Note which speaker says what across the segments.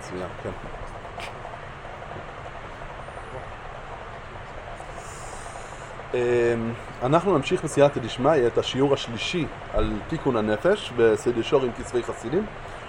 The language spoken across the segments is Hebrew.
Speaker 1: מצוין, כן. אנחנו נמשיך בסייעתא דשמיא את השיעור השלישי על תיקון הנפש בסיידא שורים כסבי חסידים.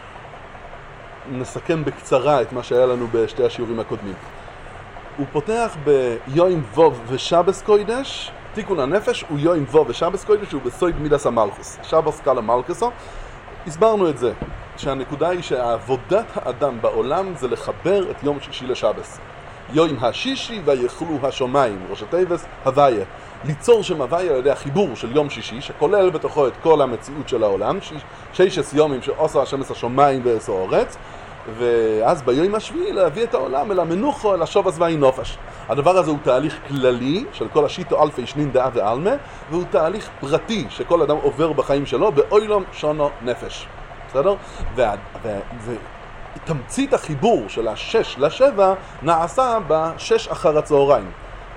Speaker 1: נסכם בקצרה את מה שהיה לנו בשתי השיעורים הקודמים. הוא פותח ביום ווב ושבס קוידש. תיקון הנפש הוא יום ווב ושבס קוידש, הוא בסויד מידס המלכוס, שבס קלה מלכוסו. הסברנו את זה, שהנקודה היא שעבודת האדם בעולם זה לחבר את יום שישי לשבס. יום השישי ויכלו השומיים, ראש התיבס, הוויה. ליצור שם הוויה על ידי החיבור של יום שישי, שכולל בתוכו את כל המציאות של העולם, ששת יומים שעושה השמש השומיים ועשה אורץ, ואז ביום השביעי להביא את העולם אל המנוחו, אל השוב הזווי נופש. הדבר הזה הוא תהליך כללי של כל השיטו אלפי שנין דעה ועלמה, והוא תהליך פרטי שכל אדם עובר בחיים שלו באוילום שונו נפש. בסדר? תמצית החיבור של השש לשבע נעשה בשש אחר הצהריים.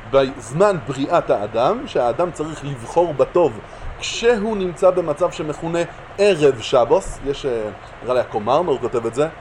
Speaker 1: בזמן בריאת האדם, שהאדם צריך לבחור בטוב כשהוא נמצא במצב שמכונה ערב שבוס. יש, נראה לי הקומרנור כותב את זה,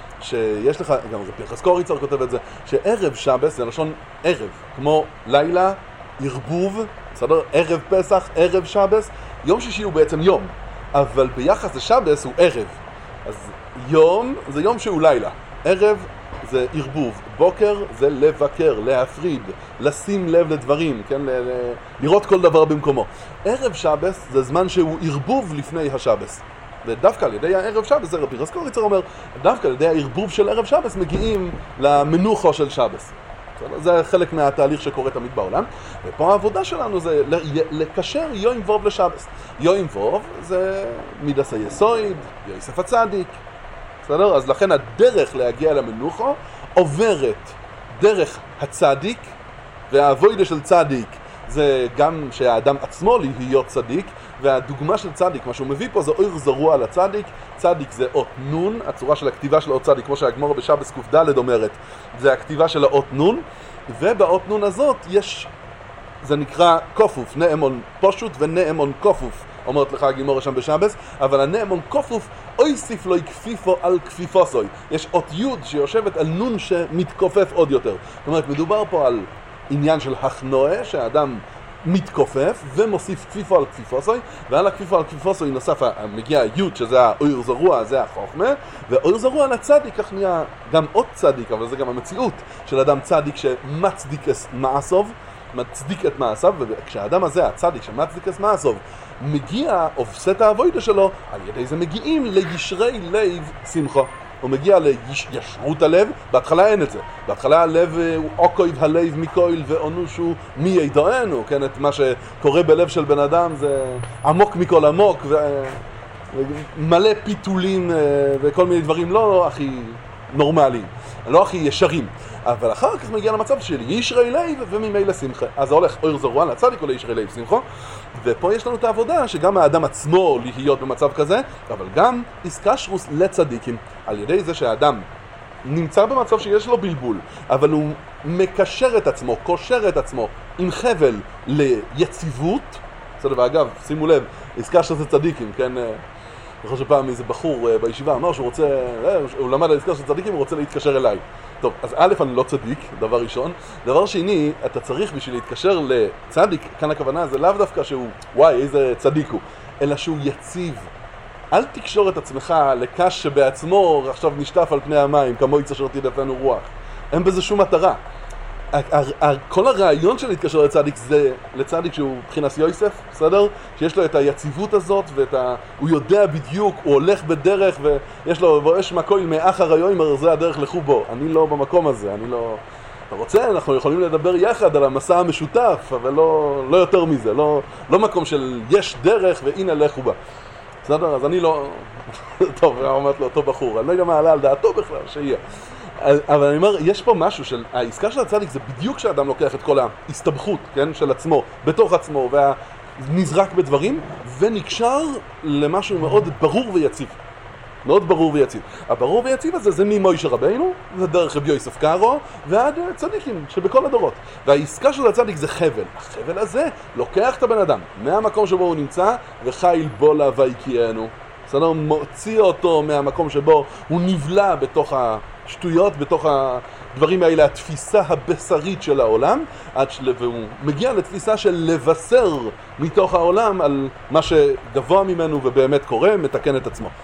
Speaker 1: שיש לך, גם פנחס קוריצר כותב את זה, שערב שבס זה לשון ערב, כמו לילה, ערבוב, בסדר? ערב פסח, ערב שבס. יום שישי הוא בעצם יום, אבל ביחס לשבס הוא ערב. אז יום זה יום שהוא לילה, ערב זה ערבוב, בוקר זה לבקר, להפריד, לשים לב לדברים, כן? לראות כל דבר במקומו. ערב שבס זה זמן שהוא ערבוב לפני השבס. ודווקא על ידי הערב שבס, זה רבי פנחס קוריצר אומר, דווקא על ידי הערבוב של ערב שבס מגיעים למנוחו של שבס. זה חלק מהתהליך שקורה תמיד בעולם. ופה העבודה שלנו זה לקשר יום ווב לשבס. יום ווב זה מידס היסויד, יוסף הצדיק. בסדר? אז לכן הדרך להגיע למנוחו עוברת דרך הצדיק, והעבודה של צדיק זה גם שהאדם עצמו להיות צדיק, והדוגמה של צדיק, מה שהוא מביא פה זה אור זרוע לצדיק. צדיק זה אות נון, הצורה של הכתיבה של אות צדיק, כמו שהגמרא בשבס ק"ד אומרת, זה הכתיבה של האות נון, ובאות נון הזאת יש, זה נקרא קופוף, נאמון פשוט ונאמון קופוף, אומרת לך הגמרא שם בשבס, אבל הנאמון קופוף אויסיף לו כפיפו על כפיפוסוי. יש אות יוד שיושבת על נון שמתכופף עוד יותר. זאת אומרת, מדובר פה על עניין של הכנועה, שהאדם מתכופף ומוסיף כפיפו על כפיפוסוי, ועל הכפיפו על כפיפוסוי נוסף מגיע היוד, שזה האור זרוע, זה החוכמה, והאור זרוע לצדיק, כך נהיה גם עוד צדיק, אבל זה גם המציאות של אדם צדיק שמצדיק את מעשיו, מצדיק את מעשיו, וכשהאדם הזה, הצדיק שמצדיק את מעשיו, מגיע, עושה את העבודה שלו, על ידי זה מגיעים לישרי לב שמחו. הוא מגיע לישרות הלב, בהתחלה אין את זה. בהתחלה הלב הוא עוקויב הלב מקויל ואונושו מי ידענו, כן? את מה שקורה בלב של בן אדם זה עמוק מכל עמוק, ומלא פיתולים וכל מיני דברים לא הכי נורמליים, לא הכי ישרים. אבל אחר כך מגיע למצב של ישרי לב וממילא שמחה. אז זה הולך אור זרוע לצדיק או לישרי לב שמחו. ופה יש לנו את העבודה שגם האדם עצמו להיות במצב כזה, אבל גם איסקשרוס לצדיקים. על ידי זה שהאדם נמצא במצב שיש לו בלבול, אבל הוא מקשר את עצמו, קושר את עצמו עם חבל ליציבות. בסדר, ואגב, שימו לב, איסקשרוס לצדיקים, כן? אני חושב פעם איזה בחור בישיבה אמר שהוא רוצה, הוא למד על איסקשרוס לצדיקים, הוא רוצה להתקשר אליי. טוב, אז א', אני לא צדיק, דבר ראשון. דבר שני, אתה צריך בשביל להתקשר לצדיק, כאן הכוונה זה לאו דווקא שהוא, וואי, איזה צדיק הוא, אלא שהוא יציב. אל תקשור את עצמך לקש שבעצמו עכשיו נשטף על פני המים, כמו יצשר תדפנו רוח. אין בזה שום מטרה. כל הרעיון של להתקשר לצדיק זה לצדיק שהוא מבחינת יוסף, בסדר? שיש לו את היציבות הזאת, הוא יודע בדיוק, הוא הולך בדרך ויש לו, ויש מקויל מאחר היומר, זה הדרך לכו בו. אני לא במקום הזה, אני לא... אתה רוצה, אנחנו יכולים לדבר יחד על המסע המשותף, אבל לא יותר מזה, לא מקום של יש דרך והנה לכו בה. בסדר? אז אני לא... טוב, אני אומרת לו, אותו בחור, אני לא יודע מה עלה על דעתו בכלל, שיהיה. אבל אני אומר, יש פה משהו של העסקה של הצדיק זה בדיוק שהאדם לוקח את כל ההסתבכות, כן, של עצמו, בתוך עצמו, ונזרק בדברים, ונקשר למשהו מאוד ברור ויציב. מאוד ברור ויציב. הברור ויציב הזה זה ממוישה רבינו, זה דרך רבי יוסף קארו, ועד צדיקים שבכל הדורות. והעסקה של הצדיק זה חבל. החבל הזה לוקח את הבן אדם מהמקום שבו הוא נמצא, וחיל בו להווי קיינו. בסדר? מוציא אותו מהמקום שבו הוא נבלע בתוך שטויות בתוך הדברים האלה, התפיסה הבשרית של העולם, והוא מגיע לתפיסה של לבשר מתוך העולם על מה שגבוה ממנו ובאמת קורה, מתקן את עצמו.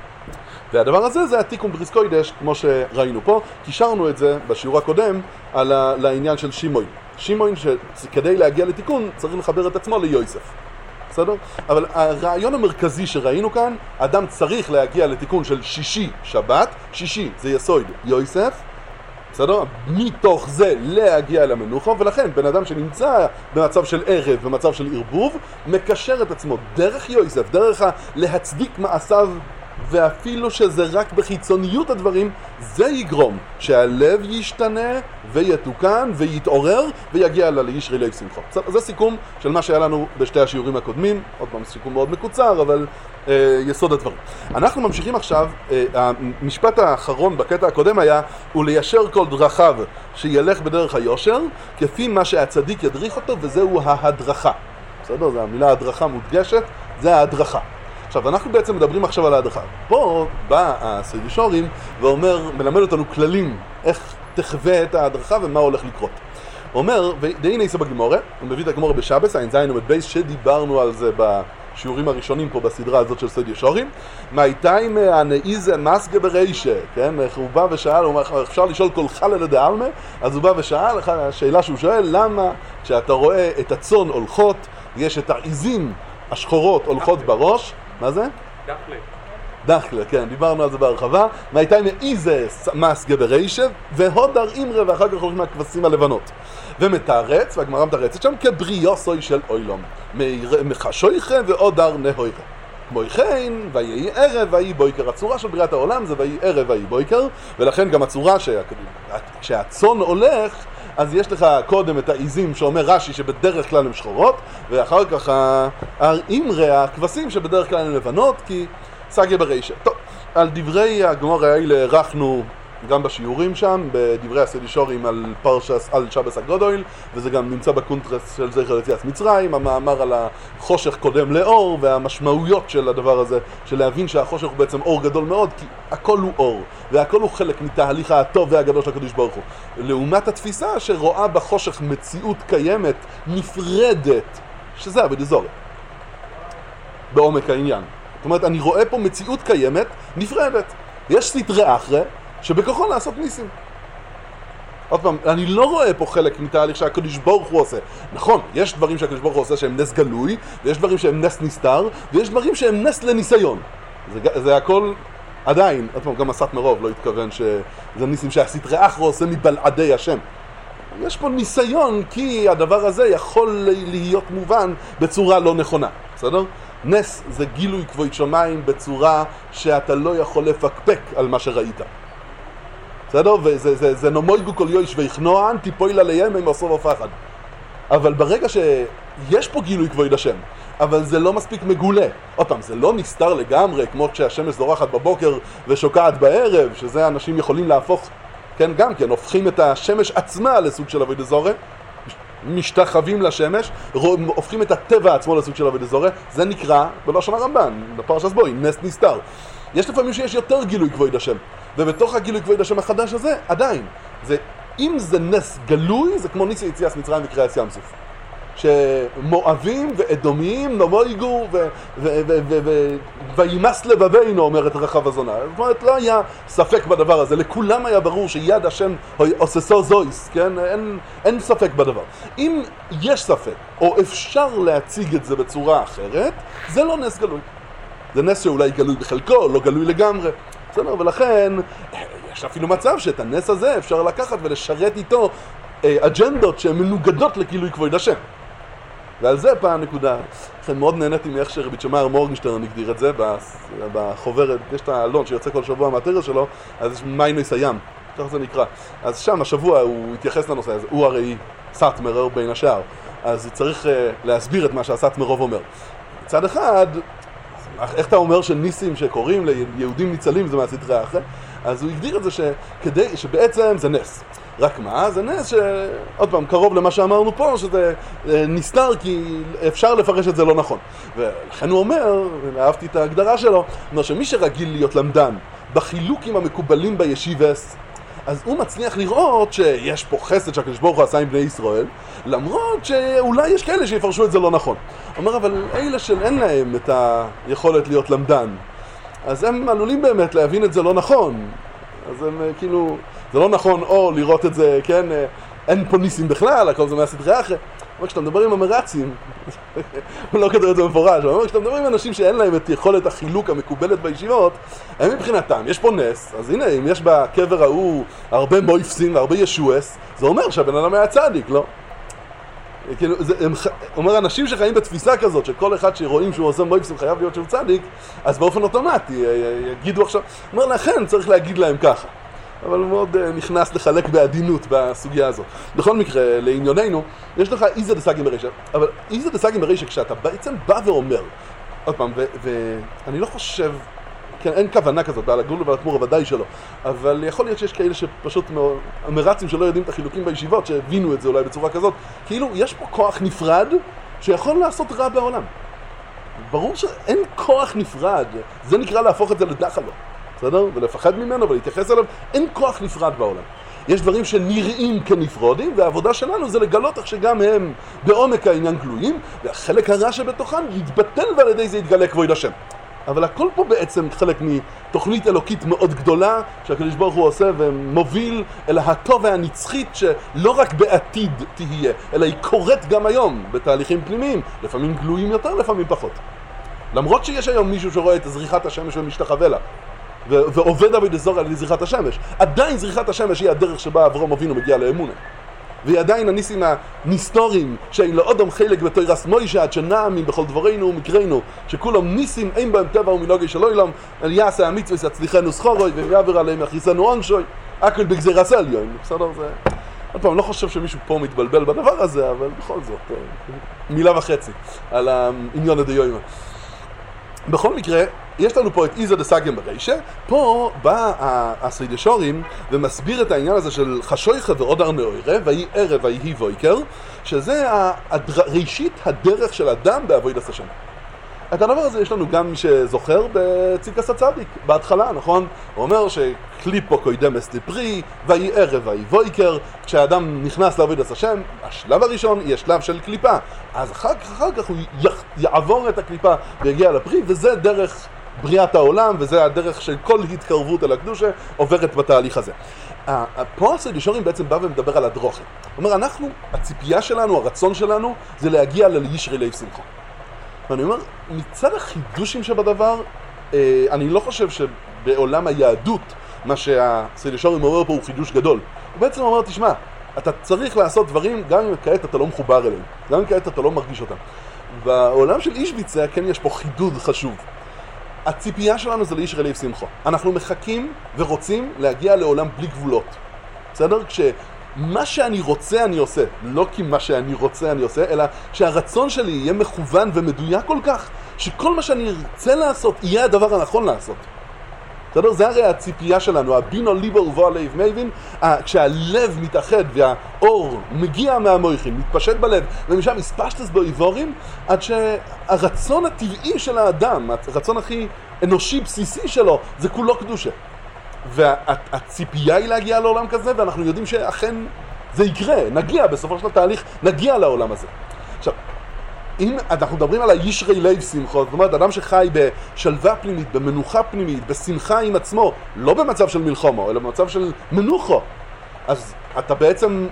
Speaker 1: והדבר הזה זה התיקון בריס קוידש, כמו שראינו פה. קישרנו את זה בשיעור הקודם לעניין של שימוין. שימוין שכדי להגיע לתיקון צריך לחבר את עצמו ליוסף. בסדר? אבל הרעיון המרכזי שראינו כאן, אדם צריך להגיע לתיקון של שישי שבת, שישי זה יסוד יוסף, בסדר? מתוך זה להגיע למנוחה, ולכן בן אדם שנמצא במצב של ערב, במצב של ערבוב, מקשר את עצמו דרך יוסף, דרך להצדיק מעשיו, ואפילו שזה רק בחיצוניות הדברים, זה יגרום שהלב ישתנה ויתוקן ויתעורר ויגיע לאיש רילי שמחו. זה סיכום של מה שהיה לנו בשתי השיעורים הקודמים, עוד פעם סיכום מאוד מקוצר, אבל יסוד הדברים. אנחנו ממשיכים עכשיו, המשפט האחרון בקטע הקודם היה, הוא ליישר כל דרכיו שילך בדרך היושר, כפי מה שהצדיק ידריך אותו, וזהו ההדרכה. בסדר? זה המילה הדרכה מודגשת, זה ההדרכה. עכשיו, אנחנו בעצם מדברים עכשיו על ההדרכה. פה בא הסדישורים ואומר, מלמד אותנו כללים, איך תחווה את ההדרכה ומה הולך לקרות. הוא אומר, והנה יסה בגמורה, הוא מביא את הגמורה בשבס, אין זין עומד בייס, שדיברנו על זה בשיעורים הראשונים פה בסדרה הזאת של סדישורים, מהייתיים הנאיזה מסגה בריישה, כן? הוא בא ושאל, הוא אומר, אפשר לשאול כל חלל דעלמה, אז הוא בא ושאל, השאלה שהוא שואל, למה כשאתה רואה את הצאן הולכות, יש את העיזים השחורות הולכות בראש, מה זה?
Speaker 2: דחלה.
Speaker 1: דחלה, כן, דיברנו על זה בהרחבה. מהייתה מאיזה מסגה בריישב, והודר אימרה, ואחר כך הולכים מהכבשים הלבנות. ומתארץ, והגמרא מתארצת שם, כבריוסוי של אוילום. מחשויכה ועודר נהויכה. כמו כן, ויהי ערב ויהי בויקר. הצורה של בריאת העולם זה ויהי ערב ויהי בויקר, ולכן גם הצורה כשהצאן הולך, אז יש לך קודם את העיזים שאומר רש"י שבדרך כלל הן שחורות, ואחר כך האימרה, הכבשים שבדרך כלל הן לבנות, כי סגיה בריישה. טוב, על דברי הגמרא האלה ערכנו גם בשיעורים שם, בדברי הסדישורים על שבס הגודל, וזה גם נמצא בקונטרס של זכר יציאת מצרים, המאמר על החושך קודם לאור, והמשמעויות של הדבר הזה, של להבין שהחושך הוא בעצם אור גדול מאוד, כי הכל הוא אור, והכל הוא חלק מתהליך הטוב והגדול של הקדוש ברוך הוא. לעומת התפיסה שרואה בחושך מציאות קיימת, נפרדת, שזה עבד זורת, בעומק העניין. זאת אומרת, אני רואה פה מציאות קיימת, נפרדת. יש סתרי אחרי, שבכוחו לעשות ניסים. עוד פעם, אני לא רואה פה חלק מתהליך שהקדוש ברוך הוא עושה. נכון, יש דברים שהקדוש ברוך הוא עושה שהם נס גלוי, ויש דברים שהם נס נסתר, ויש דברים שהם נס לניסיון. זה הכל עדיין, עוד פעם, גם הסת מרוב לא התכוון שזה ניסים שהסתרי אחרי עושה מבלעדי השם. יש פה ניסיון כי הדבר הזה יכול להיות מובן בצורה לא נכונה. בסדר? נס זה גילוי כבוד שמיים בצורה שאתה לא יכול לפקפק על מה שראית. בסדר? וזה נומויגו כל יויש ויכנוען תיפול עליהם עם הסוף הפחד. אבל ברגע שיש פה גילוי כבוד השם, אבל זה לא מספיק מגולה. עוד פעם, זה לא נסתר לגמרי, כמו כשהשמש זורחת בבוקר ושוקעת בערב, שזה אנשים יכולים להפוך, כן, גם כן, הופכים את השמש עצמה לסוג של עבודה זרה, משתחווים לשמש, הופכים את הטבע עצמו לסוג של עבודה זרה, זה נקרא, בלשון הרמב"ן, בפרשת בוי, נס נסתר. יש לפעמים שיש יותר גילוי כבוד השם, ובתוך הגילוי כבוד השם החדש הזה, עדיין, אם זה נס גלוי, זה כמו ניסי יציאת מצרים וקריעת ים סוף. שמואבים ואדומיים נבויגו וימס לבבינו, אומרת רחב הזונה. זאת אומרת, לא היה ספק בדבר הזה, לכולם היה ברור שיד השם עושסו זויס, כן? אין ספק בדבר. אם יש ספק, או אפשר להציג את זה בצורה אחרת, זה לא נס גלוי. זה נס שאולי גלוי בחלקו, לא גלוי לגמרי. בסדר, ולכן יש אפילו מצב שאת הנס הזה אפשר לקחת ולשרת איתו אג'נדות שהן מנוגדות לגילוי כבוד השם. ועל זה פעם הנקודה. לכן מאוד נהניתי מאיך שרבי שמעון מורגנשטרן הגדיר את זה בחוברת, יש את האלון שיוצא כל שבוע מהטרס שלו, אז יש מיינויס הים, כך זה נקרא. אז שם השבוע הוא התייחס לנושא הזה, הוא הרי סאטמר בין השאר, אז הוא צריך להסביר את מה שהסאטמרוב אומר. מצד אחד, איך אתה אומר שניסים שקוראים ליהודים ניצלים זה מהסתרי האחרי? אז הוא הגדיר את זה שבעצם זה נס. רק מה? זה נס שעוד פעם קרוב למה שאמרנו פה, שזה נסתר כי אפשר לפרש את זה לא נכון. ולכן הוא אומר, ואהבתי את ההגדרה שלו, אומר שמי שרגיל להיות למדן בחילוקים המקובלים בישיבס, אז הוא מצליח לראות שיש פה חסד שהקדוש ברוך הוא עשה עם בני ישראל, למרות שאולי יש כאלה שיפרשו את זה לא נכון. הוא אומר, אבל אלה שאין להם את היכולת להיות למדן, אז הם עלולים באמת להבין את זה לא נכון. אז הם כאילו, זה לא נכון או לראות את זה, כן, אין פה ניסים בכלל, הכל זה מהסדרי אחרי. אבל כשאתה מדבר עם המרצים, הוא לא כתוב את זה מפורש, אבל כשאתה מדבר עם אנשים שאין להם את יכולת החילוק המקובלת בישיבות, הם מבחינתם, יש פה נס, אז הנה, אם יש בקבר ההוא הרבה מויפסים והרבה ישועס, זה אומר שהבן אדם היה צדיק, לא? כאילו, אומר אנשים שחיים בתפיסה כזאת, שכל אחד שרואים שהוא עושה מויפסים חייב להיות שהוא צדיק, אז באופן אוטומטי יגידו עכשיו, אומר לכן צריך להגיד להם ככה. אבל הוא מאוד נכנס לחלק בעדינות בסוגיה הזאת. בכל מקרה, לענייננו, יש לך איזה דסגים ברישה, אבל איזה דסגים ברישה כשאתה בעצם בא ואומר, עוד פעם, ואני לא חושב, כן, אין כוונה כזאת, בעל הגלול ובעל התמורה ודאי שלא, אבל יכול להיות שיש כאלה שפשוט המרצים שלא יודעים את החילוקים בישיבות, שהבינו את זה אולי בצורה כזאת, כאילו יש פה כוח נפרד שיכול לעשות רע בעולם. ברור שאין כוח נפרד, זה נקרא להפוך את זה לדחלו. בסדר? ולפחד ממנו ולהתייחס אליו, אין כוח נפרד בעולם. יש דברים שנראים כנפרודים, והעבודה שלנו זה לגלות איך שגם הם בעומק העניין גלויים, והחלק הרע שבתוכן יתבטל ועל ידי זה יתגלה כבוד השם. אבל הכל פה בעצם חלק מתוכנית אלוקית מאוד גדולה, שהקדוש ברוך הוא עושה ומוביל אל הטוב והנצחית שלא רק בעתיד תהיה, אלא היא קורית גם היום בתהליכים פנימיים, לפעמים גלויים יותר, לפעמים פחות. למרות שיש היום מישהו שרואה את זריחת השמש ומשתחווה לה, ועובד עבוד זור על זריחת השמש, עדיין זריחת השמש היא הדרך שבה אברהם אבינו מגיע לאמונה, והיא עדיין הניסים הנסתורים שאין לו אדם חלק בתוירס מוישה עד שנעמים בכל דברינו ומקרינו, שכולם ניסים אין בהם טבע ומנהגי של עולם, על יעשה המצווה יצליחנו סחורוי ויעבר עליהם יכניסנו עונשוי, הכל בגזירת עליון. בסדר? זה עוד פעם, לא חושב שמישהו פה מתבלבל בדבר הזה, אבל בכל זאת מילה וחצי על העניין הדיומה. בכל מקרה, יש לנו פה את איזה דסגים ברישה, פה בא הסיידשורים ומסביר את העניין הזה של חשויכה ועוד ארנאוירה, והיא ערב והיא וויקר, שזה ראשית הדרך של אדם בעבודת השם. את הדבר הזה יש לנו גם מי שזוכר בציקס הצדיק, בהתחלה, נכון? הוא אומר שקליפו קוידמס לפרי, והיא ערב והיא וויקר, כשהאדם נכנס לעבודת השם, השלב הראשון יהיה שלב של קליפה, אז אחר כך הוא יעבור את הקליפה ויגיע לפרי, וזה דרך בריאת העולם, וזה הדרך של כל התקרבות אל הקדושה עוברת בתהליך הזה. פה הסיידשורים בעצם בא ומדבר על הדרוכה. הוא אומר, אנחנו, הציפייה שלנו, הרצון שלנו, זה להגיע לישרי לב שמחו. ואני אומר, מצד החידושים שבדבר, אני לא חושב שבעולם היהדות, מה שהסיידשורים אומר פה הוא חידוש גדול. הוא בעצם אומר, תשמע, אתה צריך לעשות דברים גם אם כעת אתה לא מחובר אליהם, גם אם כעת אתה לא מרגיש אותם. בעולם של אישוויץ, כן, יש פה חידוד חשוב. הציפייה שלנו זה לישרי לב שמחו. אנחנו מחכים ורוצים להגיע לעולם בלי גבולות. בסדר? מה שאני רוצה אני עושה, לא כי מה שאני רוצה אני עושה, אלא שהרצון שלי יהיה מכוון ומדויק כל כך, שכל מה שאני ארצה לעשות יהיה הדבר הנכון לעשות. בסדר? זה הרי הציפייה שלנו, הבינו ליבו ובוא הלב מבין, כשהלב מתאחד והאור מגיע מהמויכים, מתפשט בלב, ומשם מספשטס בו איבורים, עד שהרצון הטבעי של האדם, הרצון הכי אנושי בסיסי שלו, זה כולו קדושה. והציפייה היא להגיע לעולם כזה, ואנחנו יודעים שאכן זה יקרה, נגיע בסופו של התהליך, נגיע לעולם הזה. עכשיו, אם אנחנו מדברים על הישרי לב שמחו, זאת אומרת, אדם שחי בשלווה פנימית, במנוחה פנימית, בשמחה עם עצמו, לא במצב של מלחומו, אלא במצב של מנוחו, אז אתה בעצם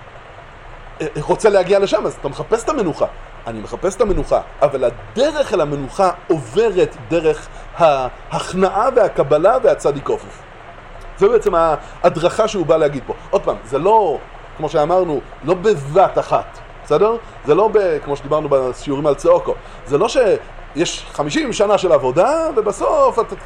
Speaker 1: רוצה להגיע לשם, אז אתה מחפש את המנוחה. אני מחפש את המנוחה, אבל הדרך אל המנוחה עוברת דרך ההכנעה והקבלה והצדיקופף. זה בעצם ההדרכה שהוא בא להגיד פה. עוד פעם, זה לא, כמו שאמרנו, לא בבת אחת, בסדר? זה לא, כמו שדיברנו בשיעורים על צאוקו, זה לא שיש 50 שנה של עבודה, ובסוף אתה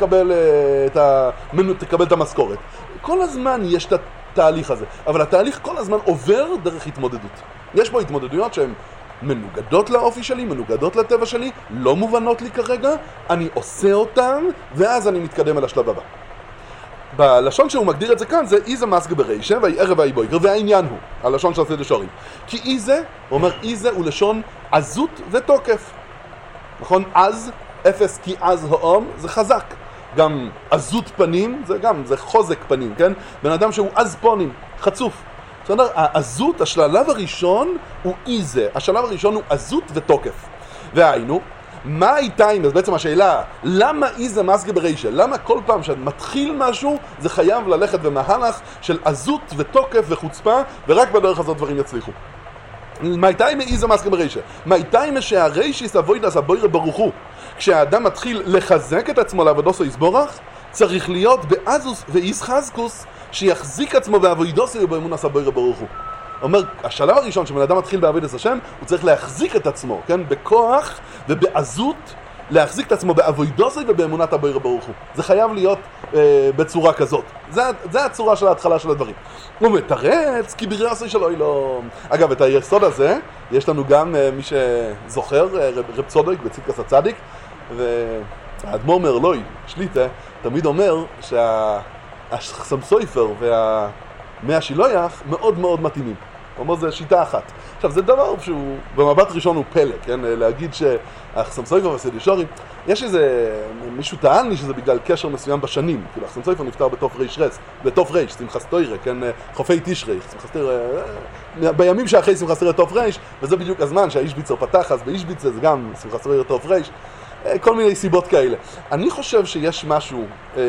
Speaker 1: תקבל את המשכורת. כל הזמן יש את התהליך הזה, אבל התהליך כל הזמן עובר דרך התמודדות. יש בו התמודדויות שהן מנוגדות לאופי שלי, מנוגדות לטבע שלי, לא מובנות לי כרגע, אני עושה אותן, ואז אני מתקדם אל השלב הבא. בלשון שהוא מגדיר את זה כאן, זה איזה מסגה ברישה, והיא ערב והיא בויקר, והעניין הוא, הלשון של הסיידשורים. כי איזה, הוא אומר, איזה הוא לשון עזות ותוקף. נכון? אז, אפס כי אז האום, זה חזק. גם עזות פנים, זה חוזק פנים, כן? בן אדם שהוא עז פונים, חצוף. זאת אומרת, העזות, השלב הראשון הוא איזה, השלב הראשון הוא עזות ותוקף. והיינו, מה הייתה עם, אז בעצם השאלה, למה איזה מסגה ברישה? למה כל פעם שאת מתחיל משהו, זה חייב ללכת במהלך של עזות ותוקף וחוצפה, ורק בדרך הזאת דברים יצליחו. מה הייתה עם איזה מסגה ברישה? מה הייתה עם שהרישיס אבוידס הבוירה ברוך הוא? כשהאדם מתחיל לחזק את עצמו לעבודוסו יסבורך, צריך להיות באזוס ואיס חזקוס, שיחזיק עצמו בעבודוסו ובאמונס הבוירה ברוך הוא. אומר, השלב הראשון שבן אדם מתחיל בעבודת השם, הוא צריך להחזיק את עצמו, כן? בכוח ובעזות, להחזיק את עצמו בעבודתו ובאמונת הבורא ברוך הוא. זה חייב להיות בצורה כזאת. זה הצורה של ההתחלה של הדברים. הוא מתרץ, כי בריאסי שלו היא לא... אגב, את היסוד הזה, יש לנו גם מי שזוכר, רב צודק בצדקת הצדיק, והאדמו"ר מרלוי, שליטה, תמיד אומר שהסמסויפר והמאה מאוד מאוד מתאימים. הוא אומר, זה שיטה אחת. עכשיו, זה דבר שהוא, במבט ראשון הוא פלא, כן? להגיד שהחסם סופר וסדישורים, יש איזה, מישהו טען לי שזה בגלל קשר מסוים בשנים, כאילו, החסם סופר נפטר בתוף רש, שמחת תוירה, כן? חופי תשרי, שמחת תוירה, בימים שאחרי שמחת תוירה תוף רש, וזה בדיוק הזמן שהאישביצר פתח, אז באישביצר זה גם שמחת תוירה תוף רש, כל מיני סיבות כאלה. אני חושב שיש משהו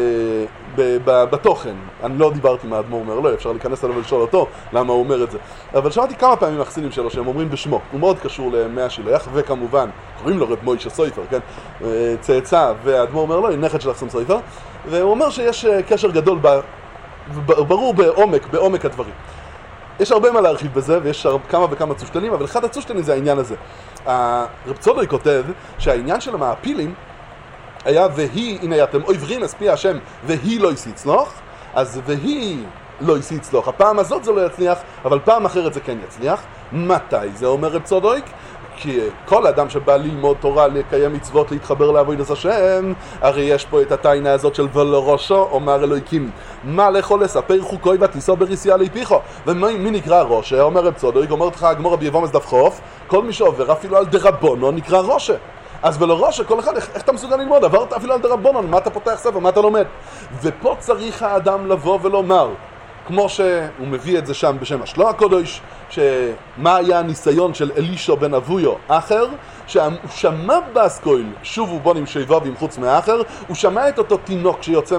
Speaker 1: בתוכן, אני לא דיברתי עם האדמו"ר מרלוי, אפשר להיכנס אליו ולשאול אותו למה הוא אומר את זה, אבל שמעתי כמה פעמים החסידים שלו שהם אומרים בשמו, הוא מאוד קשור למאה השילוח, וכמובן קוראים לו רב מוישה סויפר, כן? צאצא, והאדמו"ר מרלוי נכד של החסם סויפר, והוא אומר שיש קשר גדול ברור בעומק הדברים. יש הרבה מה להרחיב בזה, ויש כמה וכמה צושטנים, אבל אחד הצושטנים זה העניין הזה. רב צודוי כותב שהעניין של המעפילים היה והיא, הנה אתם עוברים אספי השם, והיא לא יסיצלוך, אז והיא לא יסיצלוך. הפעם הזאת זה לא יצליח, אבל פעם אחרת זה כן יצליח. מתי זה אומר רב צודוי? כי כל אדם שבא ללמוד תורה, לקיים מצוות, להתחבר לעבודת השם, הרי יש פה את התיינה הזאת של ולראשו, אומר אלוהיקים, מה לאכול לספר חוקוי ותיסו בריסיה ליפיחו. ומי נקרא ראשה? אומר רב צודוק, אומרת לך הגמרא ביבומס דף חוף, כל מי שעובר אפילו על דרבונו נקרא ראשה. אז ולראשה, כל אחד, איך אתה מסוגל ללמוד? עברת אפילו על דרבונו, מה אתה פותח ספר, מה אתה לומד? ופה צריך האדם לבוא ולומר, כמו שהוא מביא את זה שם בשם השלוע הקודש, שמה היה הניסיון של אלישע בן אבויו אחר, שהוא שמע באסקויל, שובו בונים שיבבים חוץ מאחר, הוא שמע את אותו תינוק שיוצא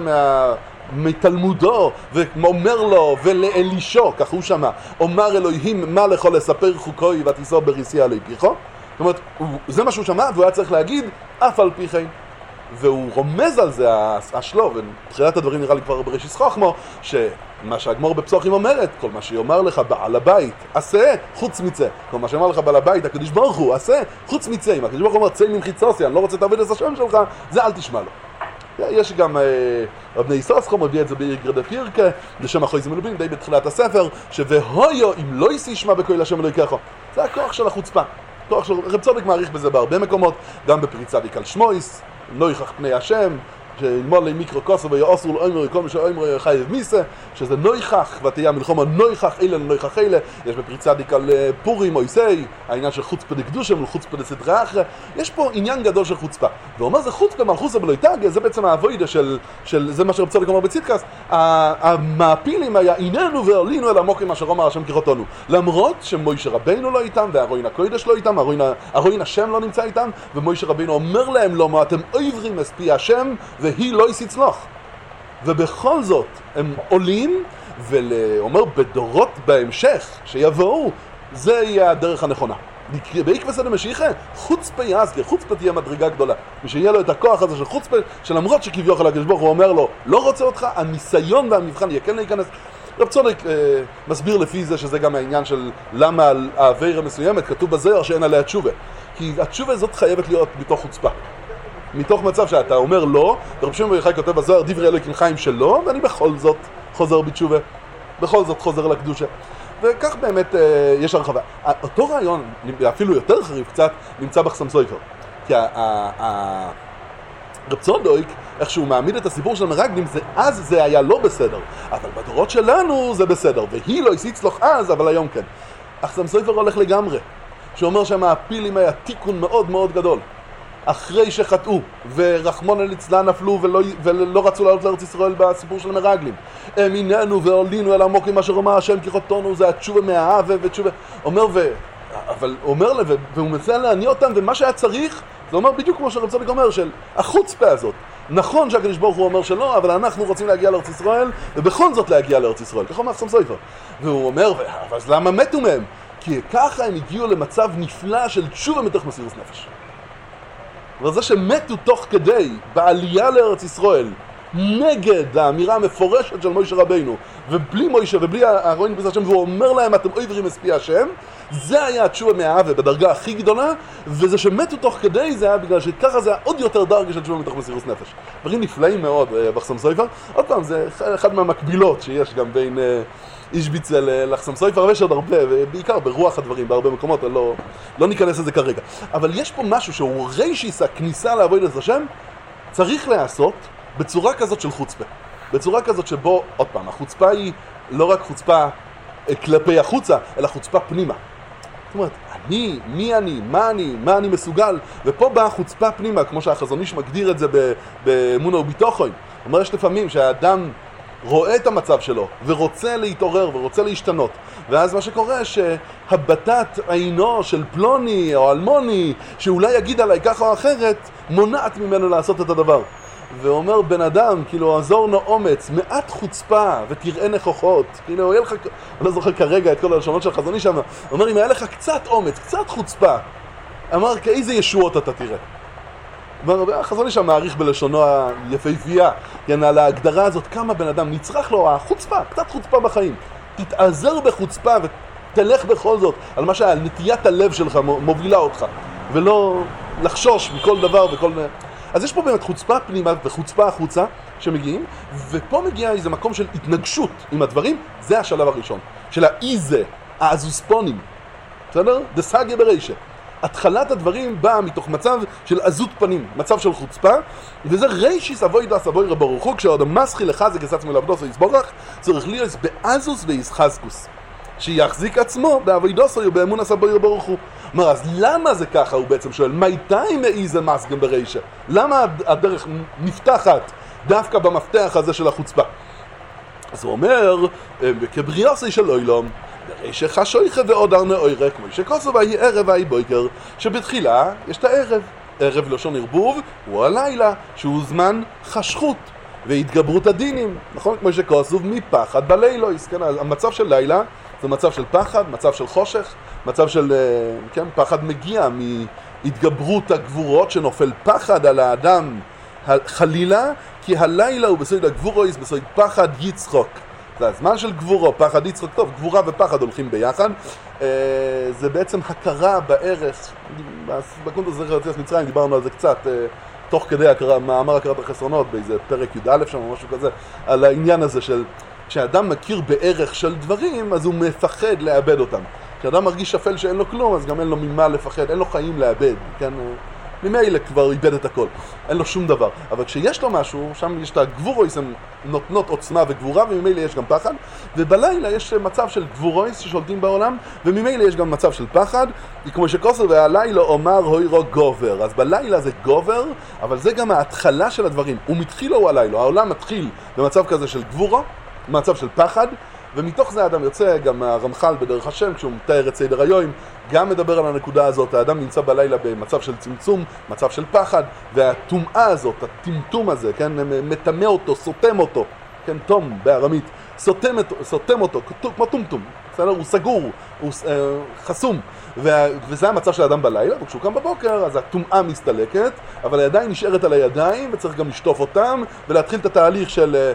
Speaker 1: מתלמודו, ואומר לו, ולאלישע, כך הוא שמע, אומר אלוהים, מה לכל לספר חוקוי ותיסו בריסיה ליפיחו? זאת אומרת, זה מה שהוא שמע, והוא היה צריך להגיד, אף על פי כן. והוא רומז על זה, השלו, ובתחילת הדברים נראה לי כבר בראשיס חוכמו, שמה שהגמור בפסוחים אומרת, כל מה שיאמר לך בעל הבית, עשה חוץ מצא. כל מה שאומר לך בעל הבית, הקדוש ברוך הוא, עשה חוץ מצא. אם הקדוש ברוך הוא אומר, צא ממחיצוסי, אני לא רוצה תעבוד את השם שלך, זה אל תשמע לו. יש גם רבני יששכר מביא את זה באיגרא דפירקה, בשם אחוזים מלובים, די בתחילת הספר, שוהויו אם לא ישמע בקול השם אלוהיכך. זה הכוח של החוצפה. רב צודק מעריך בזה בהרבה מקומות, גם בפרי צדיק על שמויס, נויכח פני השם, שילמוד לי מיקרו כוסו ויאוסרו לאומרי, כל מי שאומרי חייב מיסה, שזה נויכח, ותהיה מלחומה נויכח אלה נויכח אלה, יש בפרי צדיק על פורים או איסי, העניין של חוצפה דקדושם, חוצפה דסדרה אחרי, יש פה עניין גדול של חוצפה, ואומר זה חוצפה מלכוסה בלויטגיה, זה בעצם העבודה של זה מה שרב צודק אומר בצדקס, המעפילים היה עיננו ועלינו אל עמוקים אשר אומר השם כרותנו, למרות שמוישה רבינו לא איתם, והרוין הקודש לא איתם, הרוין השם לא נמצא איתם, ומוישה רבינו אומר להם לא, מה אתם עוברים אספי השם, והיא לא יסיצלוך. ובכל זאת הם עולים, ואומר בדורות בהמשך שיבואו, זה יהיה הדרך הנכונה. בעקבא סדר משיחה, חוצפה יעסקה, חוצפה תהיה מדרגה גדולה. ושיהיה לו את הכוח הזה של חוצפה, שלמרות שכביכול הקדוש ברוך הוא אומר לו, לא רוצה אותך, הניסיון והמבחן יהיה כן להיכנס. רב צודק מסביר לפי זה שזה גם העניין של למה על העבירה מסוימת כתוב בזוהר שאין עליה תשובה. כי התשובה הזאת חייבת להיות מתוך חוצפה. מתוך מצב שאתה אומר לא, ורב שמעון בר יוחאי כותב בזוהר דברי אלוהים חיים שלא, ואני בכל זאת חוזר בתשובה, בכל זאת חוזר לקדושה. וכך באמת יש הרחבה. אותו רעיון, אפילו יותר חריף קצת, נמצא בחסם סופר. כי רב צודק, איך שהוא מעמיד את הסיפור של המרגלים, אז זה היה לא בסדר. אבל בדורות שלנו זה בסדר, והיא לא יסיצלוך אז, אבל היום כן. החסם סופר הולך לגמרי. שאומר שהמעפילים היה תיקון מאוד מאוד גדול. אחרי שחטאו, ורחמון ליצלן נפלו ולא רצו לעלות לארץ ישראל בסיפור של המרגלים. אמיננו ועולינו אל עמוקים אשר אמר השם כי חטאנו, זה התשובה מהאהבה ותשובה. אבל אומר להם, והוא מנסה להניע אותם, ומה שהיה צריך, זה אומר בדיוק כמו שרב צדיק אומר, של החוצפה הזאת. נכון שהקדוש ברוך הוא אומר שלא, אבל אנחנו רוצים להגיע לארץ ישראל, ובכל זאת להגיע לארץ ישראל. ככה אומר חסם סופר. והוא אומר, אז למה מתו מהם? כי ככה הם הגיעו למצב נפלא של תשובה מתוך מסירות נפש. וזה שמתו תוך כדי, בעלייה לארץ ישראל, נגד האמירה המפורשת של מוישה רבינו, ובלי מוישה ובלי הרואים בזה השם, והוא אומר להם, אתם אויברים מספי השם, זה היה התשובה מהאהבה בדרגה הכי גדולה, וזה שמתו תוך כדי זה היה בגלל שככה זה היה עוד יותר דרגה של תשובה מתוך מסירות נפש. דברים נפלאים מאוד בחסם סופר. עוד פעם, זה אחד מהמקבילות שיש גם בין אישביץ לחסם סופר, ויש עוד הרבה, ובעיקר ברוח הדברים, בהרבה מקומות, לא ניכנס לזה כרגע. אבל יש פה משהו שהוא ריישיס, הכניסה לעבודת השם, צריך לעשות בצורה כזאת של חוצפה. בצורה כזאת שבו, עוד פעם, החוצפה היא לא רק חוצפה כלפי החוצה, אלא חוצפה פנימה. זאת אומרת, מי אני, מה אני מסוגל, ופה באה חוצפה פנימה, כמו שהחזון איש מגדיר את זה באמונה וביטחון. הוא אומר, יש לפעמים שהאדם רואה את המצב שלו, ורוצה להתעורר, ורוצה להשתנות. ואז מה שקורה, שהבטת עינו של פלוני או אלמוני, שאולי יגיד עליי ככה או אחרת, מונעת ממנו לעשות את הדבר. ואומר בן אדם, כאילו, עזור לו אומץ, מעט חוצפה ותראה נכוחות. כאילו, יהיה לך, אני לא זוכר כרגע את כל הלשונות של חזון איש שם, אומר, אם היה לך קצת אומץ, קצת חוצפה, אמר, כאיזה ישועות אתה תראה. חזון איש מעריך בלשונו היפהפייה, כן, על ההגדרה הזאת, כמה בן אדם נצרך לו החוצפה, קצת חוצפה בחיים. תתעזר בחוצפה ותלך בכל זאת על מה שהנטיית הלב שלך מובילה אותך, ולא לחשוש מכל דבר וכל... אז יש פה באמת חוצפה פנימה וחוצפה החוצה שמגיעים, ופה מגיע איזה מקום של התנגשות עם הדברים, זה השלב הראשון, של האיזה, האזוספונים, בסדר? דסגיה בריישה. התחלת הדברים באה מתוך מצב של עזות פנים, מצב של חוצפה, וזה ריישיס אבוידס אבוירה ברוך הוא, כשעוד המסחי לחזק את עצמו לעבדוס ויסבורך, צריך להיות באזוס ויסחזקוס, שיחזיק עצמו באבוידוסו ובאמונס אבוירה ברוך הוא. אומר, אז למה זה ככה? הוא בעצם שואל, מתי מאיזה מסגם בריישה? למה הדרך נפתחת דווקא במפתח הזה של החוצפה? אז הוא אומר, כבריאסי של אוילום, בריישה חשויכה ועוד ארנה אוירה, כמו שכוסו והיא ערב והיא בויקר, שבתחילה יש את הערב. ערב לשון ערבוב הוא הלילה, שהוא זמן חשכות והתגברות הדינים, נכון? כמו שכוסו מפחד בלילויס, כן? המצב של לילה זה מצב של פחד, מצב של חושך, מצב של, כן, פחד מגיע מהתגברות הגבורות שנופל פחד על האדם חלילה, כי הלילה הוא בסויד הגבורויס, בסויד פחד יצחוק. זה הזמן של גבורו, פחד יצחוק, טוב, גבורה ופחד הולכים ביחד. זה בעצם הכרה בערך, בקונטוס זכר יציאת מצרים דיברנו על זה קצת, תוך כדי מאמר הכרת החסרונות, באיזה פרק י"א שם או משהו כזה, על העניין הזה של כשאדם מכיר בערך של דברים, אז הוא מפחד לאבד אותם. כשאדם מרגיש שפל שאין לו כלום, אז גם אין לו ממה לפחד, אין לו חיים לאבד, כן? ממילא כבר איבד את הכל, אין לו שום דבר. אבל כשיש לו משהו, שם יש את הגבורויס, הן נותנות עוצמה וגבורה, וממילא יש גם פחד, ובלילה יש מצב של גבורויס ששולטים בעולם, וממילא יש גם מצב של פחד, כמו שכוסו והלילה אומר הוירו גובר. אז בלילה זה גובר, אבל זה גם ההתחלה של הדברים. הוא מתחיל או הלילה, העולם מתחיל במצב כזה של גבורו, מצב של פחד, ומתוך זה האדם יוצא, גם הרמח"ל בדרך השם, כשהוא מתאר את סדר היום, גם מדבר על הנקודה הזאת, האדם נמצא בלילה במצב של צמצום, מצב של פחד, והטומאה הזאת, הטמטום הזה, כן, מטמא אותו, סותם אותו, כן, תום בארמית, סותם אותו, כמו טומטום, הוא סגור, הוא חסום, וזה המצב של האדם בלילה, וכשהוא קם בבוקר, אז הטומאה מסתלקת, אבל היא עדיין נשארת על הידיים, וצריך גם לשטוף אותם, ולהתחיל את התהליך של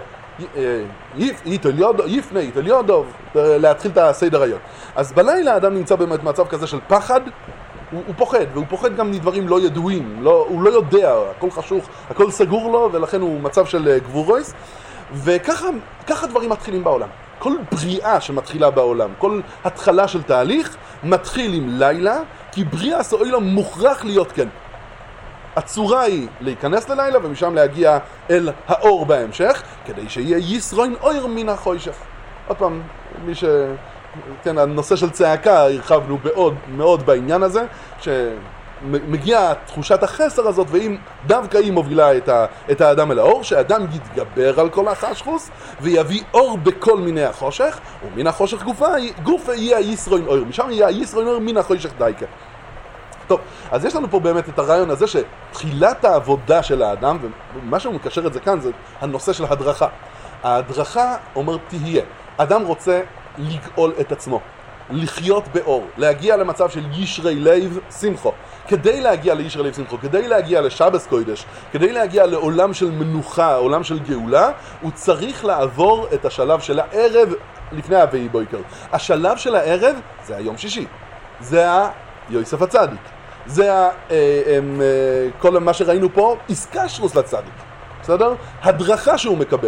Speaker 1: יפנה, יתליודוב, להתחיל את הסדר היום. אז בלילה האדם נמצא באמת מצב כזה של פחד, הוא פוחד, והוא פוחד גם מדברים לא ידועים, הוא לא יודע, הכל חשוך, הכל סגור לו, ולכן הוא מצב של גבורויס, וככה דברים מתחילים בעולם. כל בריאה שמתחילה בעולם, כל התחלה של תהליך, מתחיל עם לילה, כי בריאה סוילה מוכרח להיות כן. הצורה היא להיכנס ללילה ומשם להגיע אל האור בהמשך, כדי שיהיה ישרוין אויר מן החושך. עוד פעם, כן, הנושא של צעקה הרחבנו מאוד בעניין הזה, מגיעה תחושת החסר הזאת, דווקא היא מובילה את האדם אל האור, שהאדם יתגבר על כל החשכוס, ויביא אור בכל מיני החושך, ומן החושך גופה יהיה הישרוין אור, משם יהיה הישרוין אור מן החושך דייקה. טוב, אז יש לנו פה באמת את הרעיון הזה שתחילת העבודה של האדם, ומה שהוא מקשר את זה כאן זה הנושא של הדרכה. ההדרכה אומר תהיה, אדם רוצה לגאול את עצמו, לחיות באור, להגיע למצב של ישרי לב שמחו. כדי להגיע לישרי לב שמחו, כדי להגיע לשבס קודש, כדי להגיע לעולם של מנוחה, עולם של גאולה, הוא צריך לעבור את השלב של הערב לפני הווי בויקר. השלב של הערב זה היום שישי, זה יוסף הצדיק, זה כל מה שראינו פה, עסקה שרוס לצדיק, בסדר? הדרכה שהוא מקבל.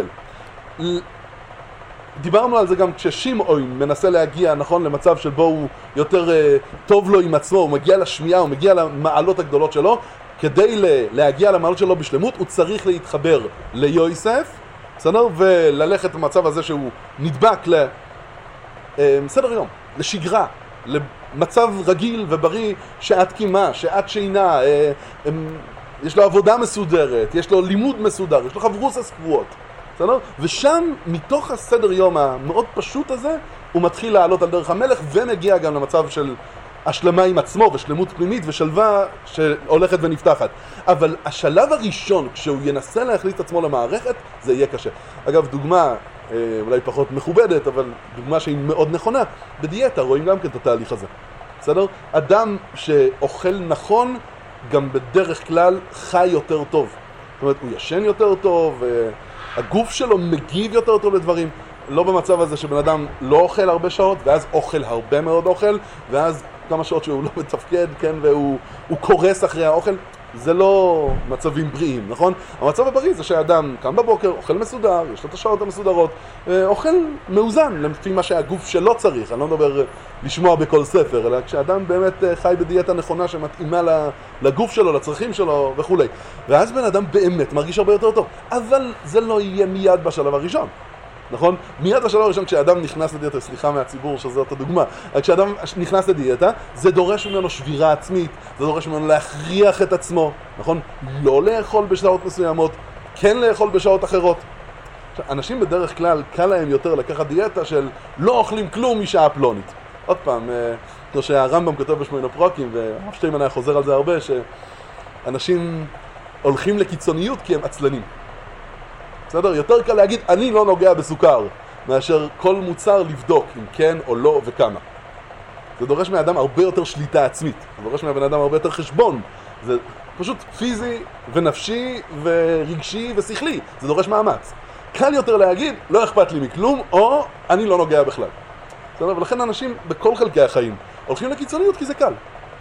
Speaker 1: דיברנו על זה גם כששמעון מנסה להגיע, נכון, למצב שבו הוא יותר טוב לו עם עצמו, הוא מגיע לשמיעה, הוא מגיע למעלות הגדולות שלו, כדי להגיע למעלות שלו בשלמות, הוא צריך להתחבר ליוסף, בסדר? וללכת למצב הזה שהוא נדבק לסדר יום, לשגרה, למצב רגיל ובריא, שעת קימה, שעת שינה, יש לו עבודה מסודרת, יש לו לימוד מסודר, יש לו חברוסס קבועות. ושם, מתוך הסדר יום המאוד פשוט הזה, הוא מתחיל לעלות על דרך המלך, ומגיע גם למצב של השלמה עם עצמו, ושלמות פנימית, ושלווה שהולכת ונפתחת. אבל השלב הראשון, כשהוא ינסה להכניס את עצמו למערכת, זה יהיה קשה. אגב, דוגמה, אולי פחות מכובדת, אבל דוגמה שהיא מאוד נכונה, בדיאטה רואים גם כן את התהליך הזה. בסדר? אדם שאוכל נכון, גם בדרך כלל חי יותר טוב. זאת אומרת, הוא ישן יותר טוב, הגוף שלו מגיב יותר טוב לדברים, לא במצב הזה שבן אדם לא אוכל הרבה שעות, ואז אוכל הרבה מאוד אוכל, ואז כמה שעות שהוא לא מתפקד, כן, והוא קורס אחרי האוכל, זה לא מצבים בריאים, נכון? המצב הבריא זה שהאדם קם בבוקר, אוכל מסודר, יש לו את השעות המסודרות, אוכל מאוזן, לפי מה שהגוף שלו צריך, אני לא מדבר לשמוע בכל ספר, אלא כשאדם באמת חי בדיאטה נכונה שמתאימה לגוף שלו, לצרכים שלו וכו'. ואז בן אדם באמת מרגיש הרבה יותר טוב, אבל זה לא יהיה מיד בשלב הראשון. נכון? מיד בשלב הראשון כשאדם נכנס לדיאטה, סליחה מהציבור שזאת הדוגמה, כשאדם נכנס לדיאטה, זה דורש ממנו שבירה עצמית, זה דורש ממנו להכריח את עצמו, נכון? לא לאכול בשעות מסוימות, כן לאכול בשעות אחרות. אנשים בדרך כלל קל להם יותר לקחת דיאטה של לא אוכלים כלום משעה פלונית. עוד פעם, כמו שהרמב"ם כותב בשמונה פרקים, והרב שטיינמן היה חוזר על זה הרבה, שאנשים הולכים לקיצוניות כי הם עצלנים. בסדר? יותר קל להגיד, אני לא נוגע בסוכר, מאשר כל מוצר לבדוק אם כן או לא וכמה. זה דורש מהאדם הרבה יותר שליטה עצמית, זה דורש מהבן אדם הרבה יותר חשבון. זה פשוט פיזי ונפשי ורגשי ושכלי, זה דורש מאמץ. קל יותר להגיד, לא אכפת לי מכלום, או אני לא נוגע בכלל. בסדר? ולכן אנשים בכל חלקי החיים הולכים לקיצוניות כי זה קל.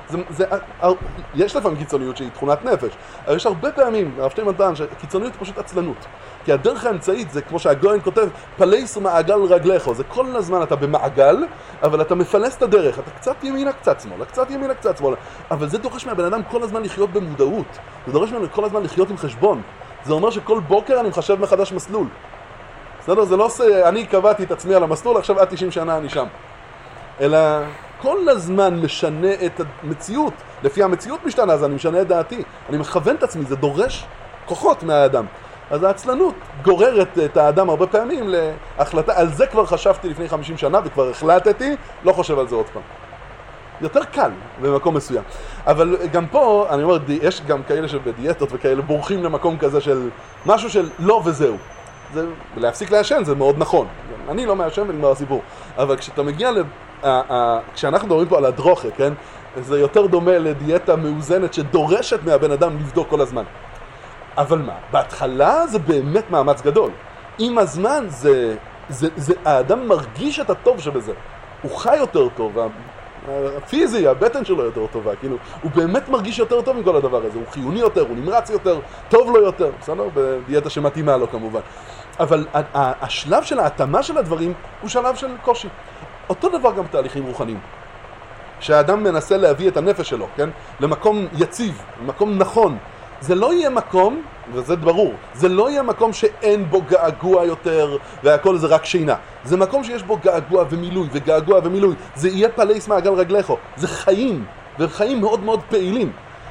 Speaker 1: יש לפעמים קיצוניות שהיא תכונת נפש, אבל יש הרבה פעמים, הרב שטיינמן טען, שקיצוניות היא פשוט עצלנות. כי הדרך האמצעית זה, כמו שהגויין כותב, פלייס מעגל רגליך. זה כל הזמן אתה במעגל, אבל אתה מפלס את הדרך. אתה קצת ימינה, קצת שמאלה, קצת ימינה, קצת שמאלה. אבל זה דורש מהבן אדם כל הזמן לחיות במודעות. זה דורש ממנו כל הזמן לחיות עם חשבון. זה אומר שכל בוקר אני מחשב מחדש מסלול. בסדר? זה לא אני קבעתי את עצמי על המסלול, עכשיו עד 90 שנה אני שם. אלא כל הזמן משנה את המציאות. לפי המציאות משתנה, אז אני משנה את דעתי. אני מכוון את עצמי, זה דורש כוחות מהאדם. אז העצלנות גוררת את האדם הרבה פעמים להחלטה, על זה כבר חשבתי לפני 50 שנה וכבר החלטתי, לא חושב על זה עוד פעם. יותר קל במקום מסוים. אבל גם פה, אני אומר, יש גם כאלה שבדיאטות וכאלה בורחים למקום כזה של משהו של לא וזהו. להפסיק לעשן זה מאוד נכון. אני לא מעשן ונגמר הסיפור. אבל כשאתה מגיע כשאנחנו מדברים פה על הדרוכה, כן? זה יותר דומה לדיאטה מאוזנת שדורשת מהבן אדם לבדוק כל הזמן. אבל מה? בהתחלה זה באמת מאמץ גדול. עם הזמן האדם מרגיש את הטוב שבזה. הוא חי יותר טוב, הפיזי, הבטן שלו יותר טובה, כאילו, הוא באמת מרגיש יותר טוב מכל הדבר הזה. הוא חיוני יותר, הוא נמרץ יותר, טוב לו יותר, בסדר? בדיאטה שמתאימה לו כמובן. אבל השלב של ההתאמה של הדברים הוא שלב של קושי. אותו דבר גם תהליכים רוחניים. שהאדם מנסה להביא את הנפש שלו, כן? למקום יציב, למקום נכון. זה לא יהיה מקום, וזה ברור, זה לא יהיה מקום שאין בו געגוע יותר והכל זה רק שינה. זה מקום שיש בו געגוע ומילוי וגעגוע ומילוי. זה יהיה פלייס מעגל רגליך. זה חיים, וחיים מאוד מאוד פעילים.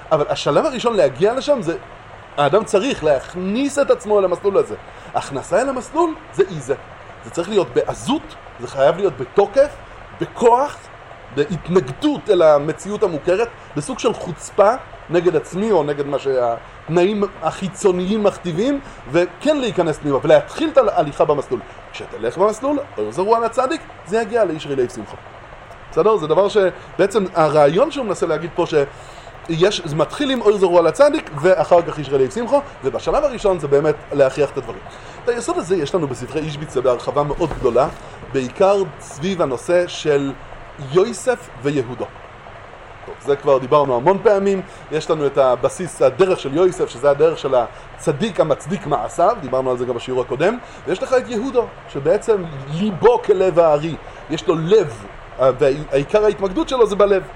Speaker 1: אבל השלב הראשון להגיע לשם זה, האדם צריך להכניס את עצמו למסלול הזה. הכנסה אל המסלול זה איזה. זה צריך להיות בעזות, זה חייב להיות בתוקף, בכוח, בהתנגדות אל המציאות המוכרת, בסוג של חוצפה נגד עצמי או נגד מה שהתנאים החיצוניים מכתיבים, וכן להיכנס פנימה ולהתחיל את ההליכה במסלול. כשתלך במסלול, או זרוע לצדיק, זה יגיע לאישרי לב שמחו. בסדר? זה דבר שבעצם הרעיון שהוא מנסה להגיד פה זה מתחיל עם אור זרוע לצדיק ואחר כך אישרי לב שמחו, ובשלב הראשון זה באמת להכריח את הדברים. את היסוד הזה יש לנו בספרי אישביץ בהרחבה מאוד גדולה, בעיקר סביב הנושא של יוסף ויהודו. טוב, זה כבר דיברנו המון פעמים, יש לנו את הבסיס, הדרך של יוסף, שזה הדרך של הצדיק המצדיק מעשיו, דיברנו על זה גם בשיעור הקודם, ויש לך את יהודו, שבעצם ליבו כלב הארי, יש לו לב, והעיקר ההתמקדות שלו זה בלב.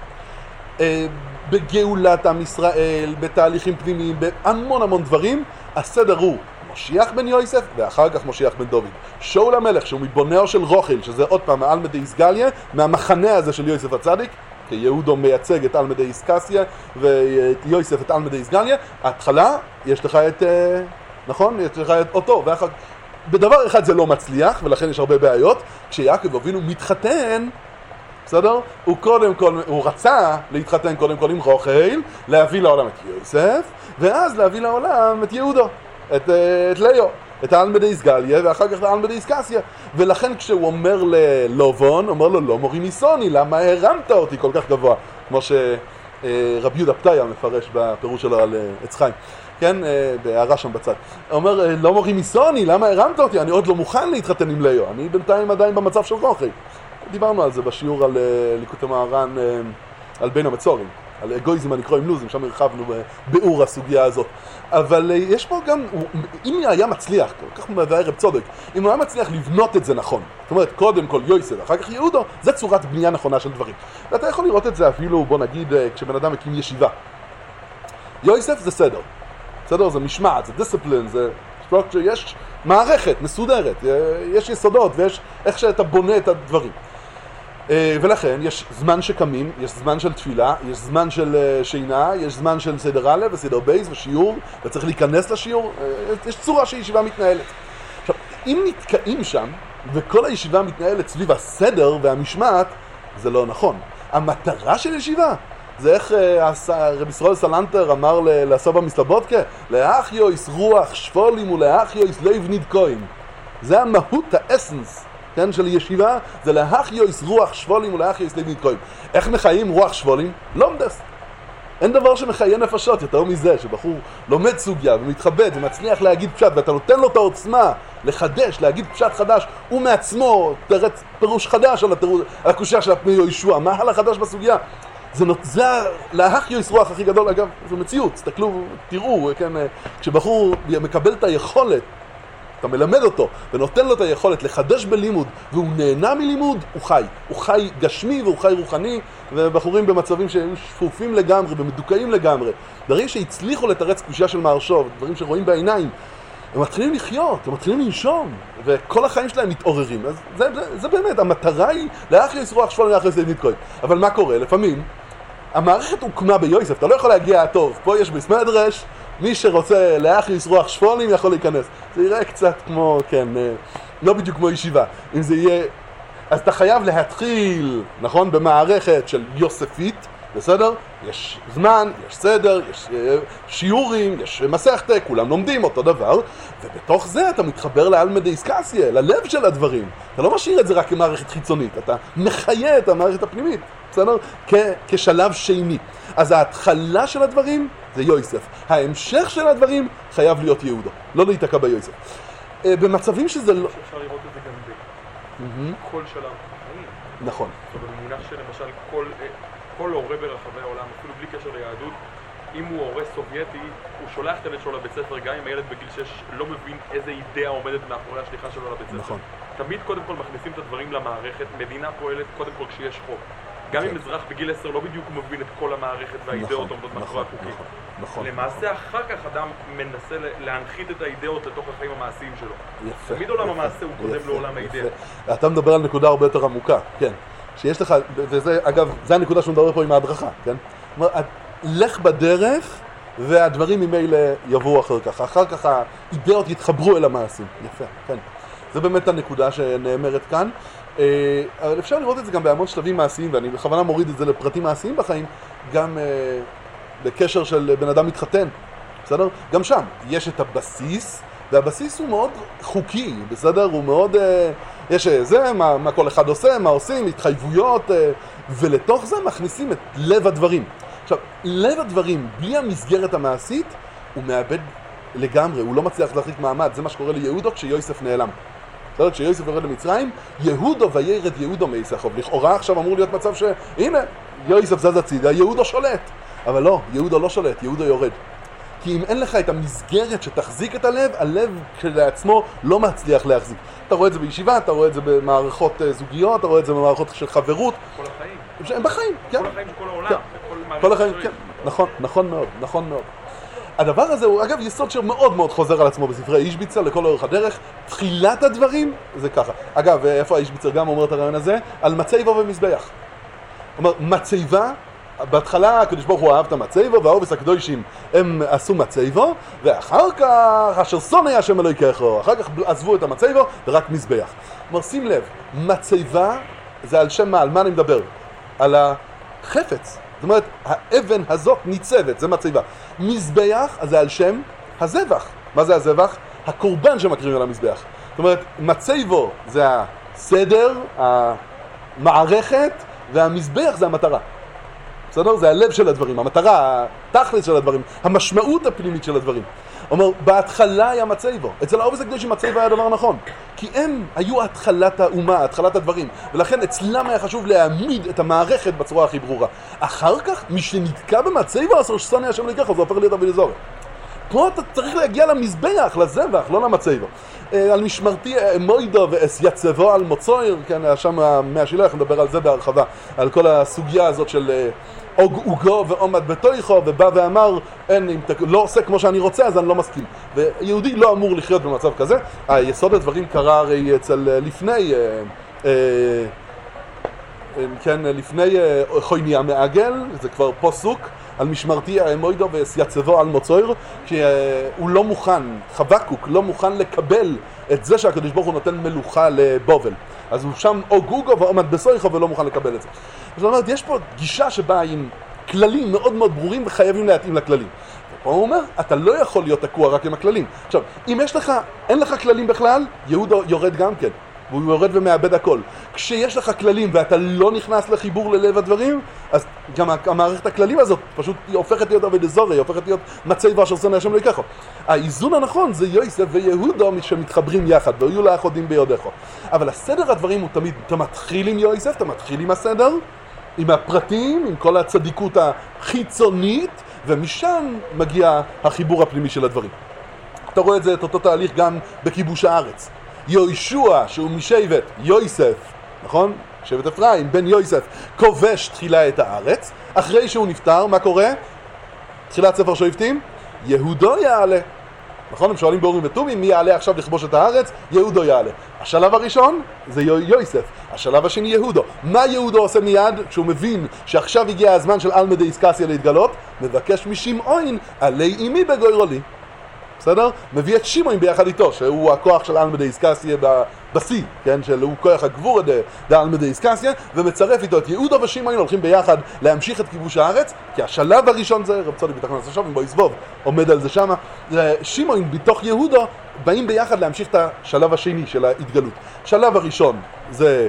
Speaker 1: בגאולת עם ישראל, בתהליכים פנימיים, בהמון המון דברים, הסדר הוא משיח בן יוסף ואחר כך משיח בן דוד. שאול המלך שהוא מבונהו של רוחיל, שזה עוד פעם אלמדי איסגליה, מהמחנה הזה של יוסף הצדיק, כי יהודו מייצג את אלמדי איסקסיה ויוסף את אלמדי איסגליה. ההתחלה יש לך את, נכון? יש לך את אותו, ואחר בדבר אחד זה לא מצליח ולכן יש הרבה בעיות. כשיעקב אבינו מתחתן, בסדר? הוא רצה להתחתן קודם כל עם רוחיל, להביא לעולם את יוסף, ואז להביא לעולם את יהודו, את ליאו, את האלמדי איסגליה, ואחר כך לאלמדי איסקסיה. ולכן כשהוא אומר ללובון, אומר לו, לא מורי ניסוני, למה הרמת אותי כל כך גבוה? כמו שרבי יהודה פתיה מפרש בפירוש שלו על עץ חיים. כן, בהערה שם בצד. הוא אומר, לא מורי ניסוני, למה הרמת אותי? אני עוד לא מוכן להתחתן עם ליאו, אני בינתיים עדיין במצב של רוחיל. דיברנו על זה בשיעור על ליקוטי מהר"ן, על בין המצורים, על אגואיזם הנקראים לוזים, שם הרחבנו באור הסוגיה הזאת. אבל יש פה גם, אם היה מצליח, כל כך מבאר רב צודק, אם הוא היה מצליח לבנות את זה נכון, זאת אומרת, קודם כל יוסף, אחר כך יהודו, זה צורת בנייה נכונה של דברים. ואתה יכול לראות את זה אפילו, בוא נגיד, כשבן אדם מקים ישיבה. יוסף זה סדר, סדר זה משמעת, זה דיסציפלין, זה סטרוקצ'ר, יש מערכת מסודרת, יש יסודות ויש איך שאתה בונה את הדברים. ולכן יש זמן שקמים, יש זמן של תפילה, יש זמן של שינה, יש זמן של סדר א' וסדר בייס ושיעור, וצריך להיכנס לשיעור, יש צורה שישיבה מתנהלת. עכשיו, אם נתקעים שם, וכל הישיבה מתנהלת סביב הסדר והמשמעת, זה לא נכון. המטרה של ישיבה, זה איך רב ישראל סלנטר אמר לסבא מסלבודקה, לאחיוס רוח שפולים ולאחיוס לב נדקוין. זה המהות, האסנס. כן, של ישיבה, זה להחיוס רוח שבולים ולהחיוס לב נדקוין. איך מחיים רוח שבולים? לומדס. אין דבר שמחיה נפשות יותר מזה, שבחור לומד סוגיה ומתחבד ומצליח להגיד פשט, ואתה נותן לו את העוצמה לחדש, להגיד פשט חדש, הוא מעצמו תרץ פירוש חדש על הקושיה של הפני יהושע. מה הלאה חדש בסוגיה? זה להחיוס רוח הכי גדול, אגב, זו מציאות, תסתכלו, תראו, כן, כשבחור מקבל את היכולת, אתה מלמד אותו ונותן לו את היכולת לחדש בלימוד והוא נהנה מלימוד, הוא חי גשמי והוא חי רוחני, ובחורים במצבים שהיו שפופים לגמרי ומדוכאים לגמרי, דברים שהצליחו לתרץ קושיה של מהרשוב, דברים שרואים בעיניים, הם מתחילים לחיות, הם מתחילים לנשום, וכל החיים שלהם מתעוררים. אז זה באמת, המטרה היא להחיוס רוח שבולים ולהחיוס לב נדקוין. אבל מה קורה? לפעמים המערכת הוקמה ביוסף, אתה לא יכול להגיע טוב, פה יש ביס מדרש, מי שרוצה להחיוס רוח שבולים יכול להיכנס. זה יראה קצת כמו, כן, לא בדיוק כמו ישיבה. אם זה יהיה, אז אתה חייב להתחיל, נכון, במערכת של יוספית, בסדר? יש זמן, יש סדר, יש שיעורים, יש מסכת, כולם לומדים אותו דבר, ובתוך זה אתה מתחבר לאלמדי איסקסיה, ללב של הדברים. אתה לא משאיר את זה רק כמערכת חיצונית, אתה מחיה את המערכת הפנימית, בסדר? כשלב שני. אז ההתחלה של הדברים זה יוסף. ההמשך של הדברים חייב להיות יהודו, לא להיתקע ביוסף. במצבים שזה לא...
Speaker 2: אפשר לראות את זה גם בכל שלב בחיים.
Speaker 1: נכון.
Speaker 2: אבל במונח שלמשל כל הורה ברחבי העולם, אפילו בלי קשר ליהדות, אם הוא הורה סובייטי, הוא שולח את הילד שלו לבית ספר, גם אם הילד בגיל 6 לא מבין איזה אידאה עומדת מאחורי השליחה שלו לבית ספר.
Speaker 1: נכון.
Speaker 2: תמיד קודם כל מכניסים את הדברים למערכת, מדינה פועלת קודם כל כשיש חוק. גם אם אזרח בגיל 10 לא בדיוק מבין את כל המערכת והאידאות עומדות מאחורי החוקים.
Speaker 1: נכון.
Speaker 2: למעשה אחר כך אדם מנסה להנחית את האידאות לתוך החיים המעשיים שלו.
Speaker 1: יפה.
Speaker 2: תמיד עולם המעשה הוא קודם לעולם האידאה.
Speaker 1: אתה מדבר על נקודה הרבה יותר עמוקה, כן. שיש לך, וזה, אגב, זה הנקודה שהוא מדבר פה עם ההדרכה, כן? לך בדרך, והדברים ממילא יבואו אחר כך. אחר כך האידאות יתחברו אל המעשים. יפה, כן. זה באמת הנקודה שנאמרת כאן. אבל אפשר לראות את זה גם בהמון שלבים מעשיים, ואני בכוונה מוריד את זה לפרטים מעשיים בחיים, גם בקשר של בן אדם מתחתן. בסדר? גם שם יש את הבסיס, והבסיס הוא מאוד חוקי, בסדר? הוא מאוד... יש זה, מה כל אחד עושה, מה עושים, התחייבויות, ולתוך זה מכניסים את לב הדברים. עכשיו, לב הדברים, בלי המסגרת המעשית, הוא מאבד לגמרי, הוא לא מצליח להחזיק מעמד. זה מה שקורה ליהודו כשיוסף נעלם. בסדר? כשיוסף יורד למצרים, יהודו וירד יהודו מיששכר. לכאורה עכשיו אמור להיות מצב הנה, יוסף זז הצידה, יהודו שולט. אבל לא, יהודו לא שולט, יהודו יורד. כי אם אין לך את המסגרת שתחזיק את הלב, הלב כשלעצמו לא מצליח להחזיק. אתה רואה את זה בישיבה, אתה רואה את זה במערכות זוגיות, אתה רואה את זה במערכות של חברות.
Speaker 2: כל החיים.
Speaker 1: הם בחיים, כן.
Speaker 2: כל החיים של כל העולם.
Speaker 1: כן. כל החיים, כן.
Speaker 2: נכון.
Speaker 1: נכון מאוד, נכון מאוד. הדבר הזה הוא, אגב, יסוד שמאוד מאוד חוזר על עצמו בספרי אישביצר לכל אורך הדרך. תחילת הדברים זה ככה. אגב, איפה האישביצר גם אומר את הרעיון הזה? על מצייבו ומזבח. אומר, מצייבה, בהתחלה הקדוש ברוך הוא אהב את המצייבו, והאובס הקדושים הם עשו מצייבו, ואחר כך אשר שונא השם אלוהיכם, אחר כך עזבו את המצייבו ורק מזבח. אומר, שים לב, מצייבה זה על שם מה? על מה אני מדבר? על החפץ. זאת אומרת, האבן הזאת ניצבת, זה מצייבה. מזבח, אז זה על שם הזבח. מה זה הזבח? הקורבן שמקריבים על המזבח. זאת אומרת, מצייבו זה הסדר, המערכת, והמזבח זה המטרה. בסדר? זה הלב של הדברים, המטרה, התכלס של הדברים, המשמעות הפנימית של הדברים. אומר, בהתחלה היה מצייבו. אצל האובס הקדושים מצייבו היה דבר נכון. כי הם היו התחלת האומה, התחלת הדברים. ולכן אצלם היה חשוב להעמיד את המערכת בצורה הכי ברורה. אחר כך, מי שנתקע במצייבו, אסור ששונא השם אלוהיכם, זה הופך להיות אבינזור. פה אתה צריך להגיע למזבח, לזבח, לא למצייבו. על משמרתי מוידו ויצבו על מוצויר, כן, שם מהשילוח נדבר על זה בהרחבה, על כל הסוגיה הזאת של אוגו ועומד בתויכו, ובא ואמר, אם אתה לא עושה כמו שאני רוצה, אז אני לא מסכים. ויהודי לא אמור לחיות במצב כזה. היסוד הדברים קרה הרי לפני חויני המעגל, זה כבר פוסוק, על משמרתי מוידו ויצבו על מוצויר, כי הוא לא מוכן, חבקוק לא מוכן לקבל את זה שהקדוש ברוך הוא נותן מלוכה לבובל. אז הוא שם אוגוגו ועומד בסויכו ולא מוכן לקבל את זה. זאת אומרת, יש פה גישה שבאה עם כללים מאוד מאוד ברורים וחייבים להתאים לכללים. ופה הוא אומר, אתה לא יכול להיות תקוע רק עם הכללים. עכשיו, אם אין לך כללים בכלל, יהודו יורד גם כן. והוא יורד ומאבד הכל. כשיש לך כללים ואתה לא נכנס לחיבור ללב הדברים, אז גם המערכת הכללים הזאת פשוט היא הופכת להיות אבינזור, היא הופכת להיות מצייבו אשר שונא השם אלוהיכם. האיזון הנכון זה יוסף ויהודו שמתחברים יחד, והיו לאחדים ביודך. אבל הסדר הדברים הוא תמיד, אתה מתחיל עם יוסף, אתה מתחיל עם הסדר, עם הפרטים, עם כל הצדיקות החיצונית, ומשם מגיע החיבור הפנימי של הדברים. אתה רואה את אותו תהליך גם בכיבוש הארץ. יהושע, שהוא משבט יוסף, נכון? שבט אפרים, בן יוסף, כובש תחילה את הארץ. אחרי שהוא נפטר, מה קורה? תחילת ספר שופטים, יהודו יעלה. נכון? הם שואלים באורים ותומים, מי יעלה עכשיו לכבוש את הארץ? יהודו יעלה. השלב הראשון זה יוסף, השלב השני יהודו. מה יהודו עושה מיד כשהוא מבין שעכשיו הגיע הזמן של אלמא דאיסקסיה להתגלות? מבקש משמעון, עלי אימי בגוירו לי. בסדר? מביא את שמעון ביחד איתו, שהוא הכוח של אלמא דאיסקסיה בשיא, כן? שהוא כוח הגבור דאלמא דאיסקסיה, ומצרף איתו את יהודו ושמעון, הולכים ביחד להמשיך את כיבוש הארץ, כי השלב הראשון זה, רב צודי בתחנת השבים, בו יסבוב, עומד על זה שמה, שמעון בתוך יהודו, באים ביחד להמשיך את השלב השני של ההתגלות. השלב הראשון זה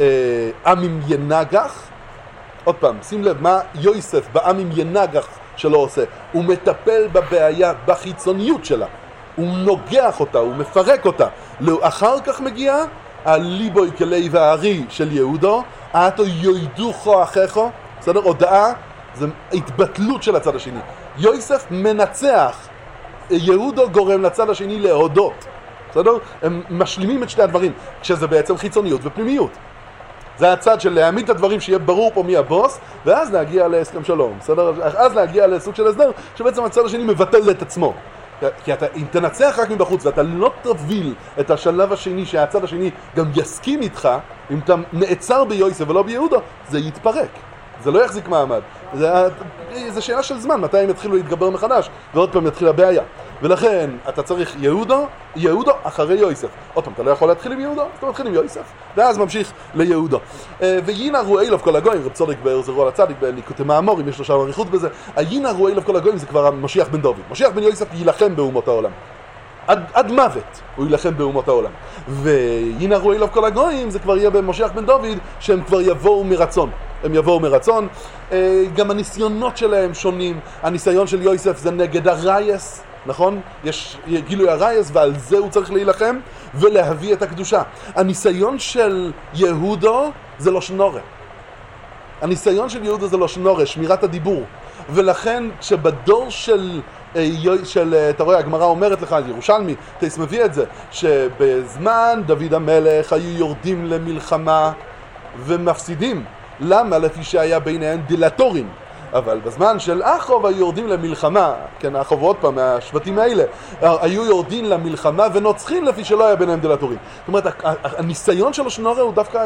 Speaker 1: עמים ינגח, עוד פעם, שים לב מה יוסף בעמים ינגח שלא עושה, הוא מטפל בבעיה בחיצוניות שלה, הוא נוגח אותה, הוא מפרק אותה. אחר כך מגיע הליבוי כלי והארי של יהודו, אתו יוידוכו אחיכו, בסדר? הודעה, זה התבטלות של הצד השני. יוסף מנצח, יהודו גורם לצד השני להודות, בסדר? הם משלימים את שני הדברים, כשזה בעצם חיצוניות ופנימיות. זה הצד של להעמיד את הדברים שיהיה ברור פה מי הבוס, ואז להגיע להסכם שלום, בסדר? אז להגיע לסוג של הסדר, שבעצם הצד השני מבטל את עצמו. כי אם תנצח רק מבחוץ, ואתה לא תוביל את השלב השני, שהצד השני גם יסכים איתך, אם אתה נעצר ביוסף ולא ביהודו, זה יתפרק. זה לא יחזיק מעמד. זה שאלה של זמן, מתי הם יתחילו להתגבר מחדש, ועוד פעם יתחיל הבעיה. ולכן אתה צריך יהודו אחרי יוסף. עוד פעם, אתה לא יכול להתחיל עם יהודו, אז אתה מתחיל עם יוסף, ואז ממשיך ליהודו. וינהרו אליו כל הגויים, רב צודק באר זרוע לצדיק, בליקוטי מאמורים, יש לו שם אריכות בזה. ינהרו אליו כל הגויים זה כבר המשיח בן דוד. משיח בן יוסף יילחם באומות העולם. עד מוות הוא יילחם באומות העולם. וינהרו אליו כל הגויים זה כבר יהיה במשיח בן דוד, שהם כבר יבואו מרצון. הם יבואו מרצון. גם הניסיונות שלהם שונים. הניסיון של יוסף זה נגד הרייס, נכון? יש גילוי הרייס ועל זה הוא צריך להילחם ולהביא את הקדושה. הניסיון של יהודו זה לא שנורא. הניסיון של יהודו זה לא שנורא, שמירת הדיבור. ולכן שבדור של אתה רואה, הגמרא אומרת לך, ירושלמי, תייס מביא את זה, שבזמן דוד המלך היו יורדים למלחמה ומפסידים. למה? לפי שהיה ביניהם דילטורים. אבל בזמן של אחוב היו יורדים למלחמה, כן, אחוב עוד פעם, מהשבטים האלה, היו יורדים למלחמה ונוצחים לפי שלא היה ביניהם דילטורים. זאת אומרת, הניסיון של השנורא הוא דווקא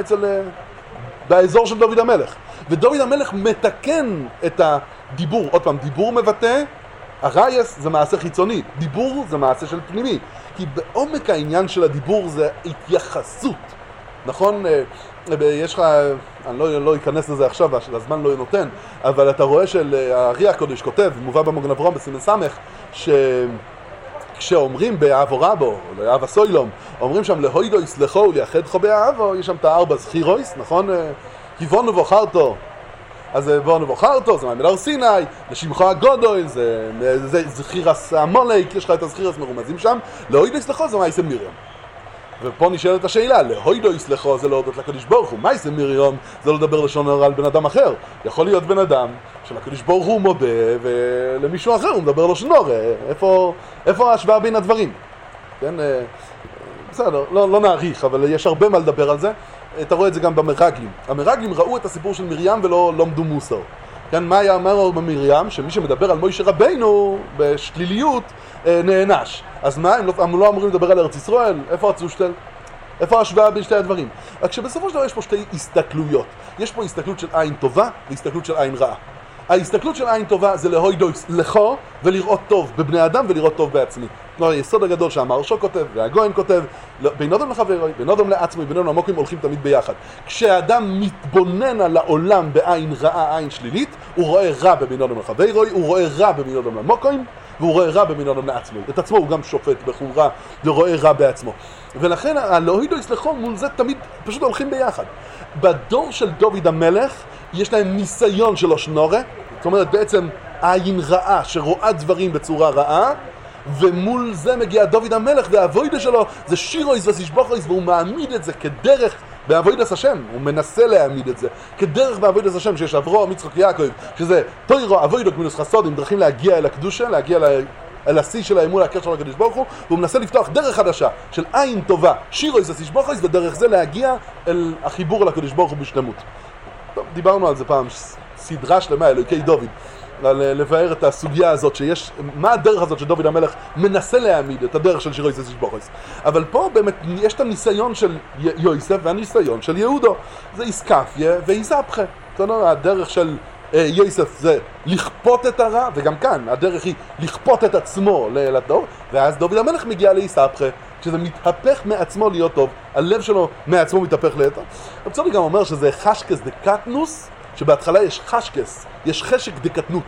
Speaker 1: באזור של דוד המלך. ודוד המלך מתקן את הדיבור. עוד פעם, דיבור מבטא, הרייס זה מעשה חיצוני, דיבור זה מעשה של פנימי. כי בעומק העניין של הדיבור זה התייחסות. נכון? יש לך, אני לא אכנס לזה עכשיו, הזמן לא נותן, אבל אתה רואה שהארי הקודש כותב, מובא במגן אברהם בסימן סמך, כשאומרים באבו רבו, או לאב הסוילום, אומרים שם להוידו יסלחו וליחד חו באבו, יש שם את הארבע זכירויס, נכון? כיוונו ובחרתו, אז בואנו ובחרתו, זה מהמילה הר סיני, לשמחו הגודל, זה זכירס המולק, יש לך את הזכירס מרומזים שם, להוידו יסלחו זה מעשה מרים. ופה נשאלת השאלה, להוידו יסלחו זה להודות לקדוש ברוך הוא, מעשה מרים זה לא לדבר לשון הרע על בן אדם אחר. יכול להיות בן אדם שלקדוש ברוך הוא מודה ולמישהו אחר הוא מדבר לשון הרע. איפה ההשוואה בין הדברים? כן, בסדר, לא נעריך, אבל יש הרבה מה לדבר על זה. אתה רואה את זה גם במרגלים. המרגלים ראו את הסיפור של מרים ולא למדו מוסר. כן, מה היה אומר במרים? שמי שמדבר על מוישה רבינו בשליליות נענש. אז מה, הם לא אמורים לדבר על ארץ ישראל? איפה הצושטל? איפה ההשוואה בין שתי הדברים? רק שבסופו של דבר יש פה שתי הסתכלויות. יש פה הסתכלות של עין טובה והסתכלות של עין רעה. ההסתכלות של עין טובה זה להוידו לכו ולראות טוב בבני אדם ולראות טוב בעצמי. כלומר, היסוד הגדול שהמהרש"א כותב והגויין כותב, בין אדם לחברו, בין אדם לעצמו, בין אדם לעמוקים הולכים תמיד ביחד. כשאדם מתבונן על העולם בעין רעה, עין שלילית, הוא רואה רע בבין אדם לחברו, הוא רואה רע בבין אדם לעמוקים, והוא רואה רע בבין אדם לעצמו. את עצמו הוא גם שופט בחומרה ורואה רע בעצמו. ולכן הלהוידו יסלחו מול זה תמיד פשוט הולכים ביחד. בדור של דוד המלך יש להם ניסיון של השנורא, זאת אומרת בעצם עין רעה שרואה דברים בצורה רעה, ומול זה מגיע דוד המלך והאבוידה שלו זה שירויס וסישבוכויס, והוא מעמיד את זה כדרך באבוידס השם, הוא מנסה להעמיד את זה כדרך באבוידס השם שיש אברהם, יצחק יעקב, שזה תוירו אבוידות מינוס חסוד עם דרכים להגיע אל הקדושה, להגיע אל השיא של האמון הקשר לקדוש ברוך הוא, והוא מנסה לפתוח דרך חדשה של עין טובה, שירויס וסישבוכויס, ודרך זה להגיע אל החיבור לקדוש ברוך הוא בשלמות. טוב, דיברנו על זה פעם, סדרה שלמה, אלוקי דוד, לבאר את הסוגיה הזאת שיש, מה הדרך הזאת שדוד המלך מנסה להעמיד, את הדרך של שירויס וסישבוכויס. אבל פה באמת יש את הניסיון של יוסף והניסיון של יהודו, זה איסקפיה ואיסהפכה. הדרך של יוסף זה לכפות את הרע, וגם כאן הדרך היא לכפות את עצמו לטוב, ואז דוד המלך מגיע לאיסהפכה, כשזה מתהפך מעצמו להיות טוב, הלב שלו מעצמו מתהפך לטוב. רב צודק גם אומר שזה חשקס דקטנוס, שבהתחלה יש חשקס, יש חשק דקטנות.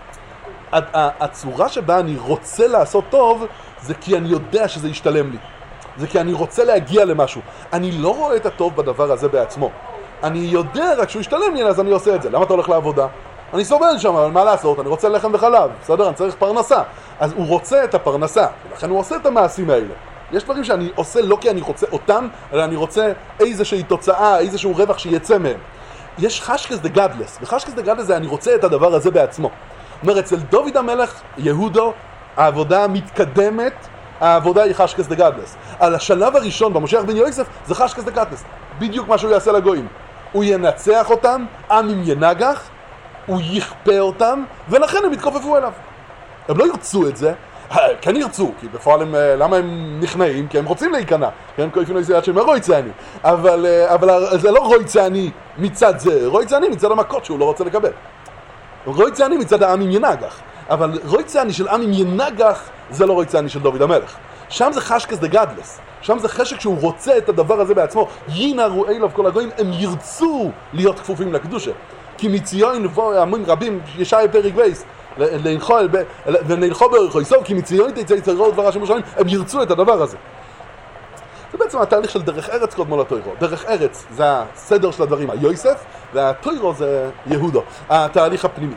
Speaker 1: הצורה שבה אני רוצה לעשות טוב, זה כי אני יודע שזה ישתלם לי. זה כי אני רוצה להגיע למשהו. אני לא רואה את הטוב בדבר הזה בעצמו. אני יודע רק שהוא ישתלם לי, אז אני עושה את זה. למה אתה הולך לעבודה? אני סובל שם, אבל מה לעשות? אני רוצה לחם וחלב, בסדר? אני צריך פרנסה. אז הוא רוצה את הפרנסה, ולכן הוא עושה את המעשים האלה. יש דברים שאני עושה לא כי אני רוצה אותם, אלא אני רוצה איזושהי תוצאה, איזשהו רווח שיצא מהם. יש חשקס דה גדלס, וחשקס דה גדלס זה אני רוצה את הדבר הזה בעצמו. זאת אומרת, אצל דוד המלך, יהודו, העבודה מתקדמת, העבודה היא חשקס דה גדלס. על השלב הראשון במשיח בן יוסף זה חשקס דה גדלס. בדיוק מה שהוא יעשה לגויים. הוא ינצח אותם, עמים ינגח, הוא יכפה אותם, ולכן הם יתכופפו אליו. הם לא ירצו את זה, כן ירצו, כי בפועל הם, למה הם נכנעים? כי הם רוצים להיכנע, כן? כל יפנו איזה יד שהם רויצני, אבל זה לא רויצני מצד זה, רויצני מצד המכות שהוא לא רוצה לקבל. רויצני מצד העם עם ינגח, אבל רויצני של עם עם ינגח זה לא רויצני של דוד המלך. שם זה חשקס דה גדלס, שם זה חשק שהוא רוצה את הדבר הזה בעצמו. ינערו אליו כל הגויים, הם ירצו להיות כפופים לקדושה. כי מציון נבוא עמים רבים, ישעיה פרק בייס, ונלכו ברכו יסוב, כי מציון תצא יצרו דברה של מושלים, הם ירצו את הדבר הזה. זה בעצם התהליך של דרך ארץ קודמו לתוירו. דרך ארץ זה הסדר של הדברים, היוסף, והתוירו זה יהודו, התהליך הפנימי.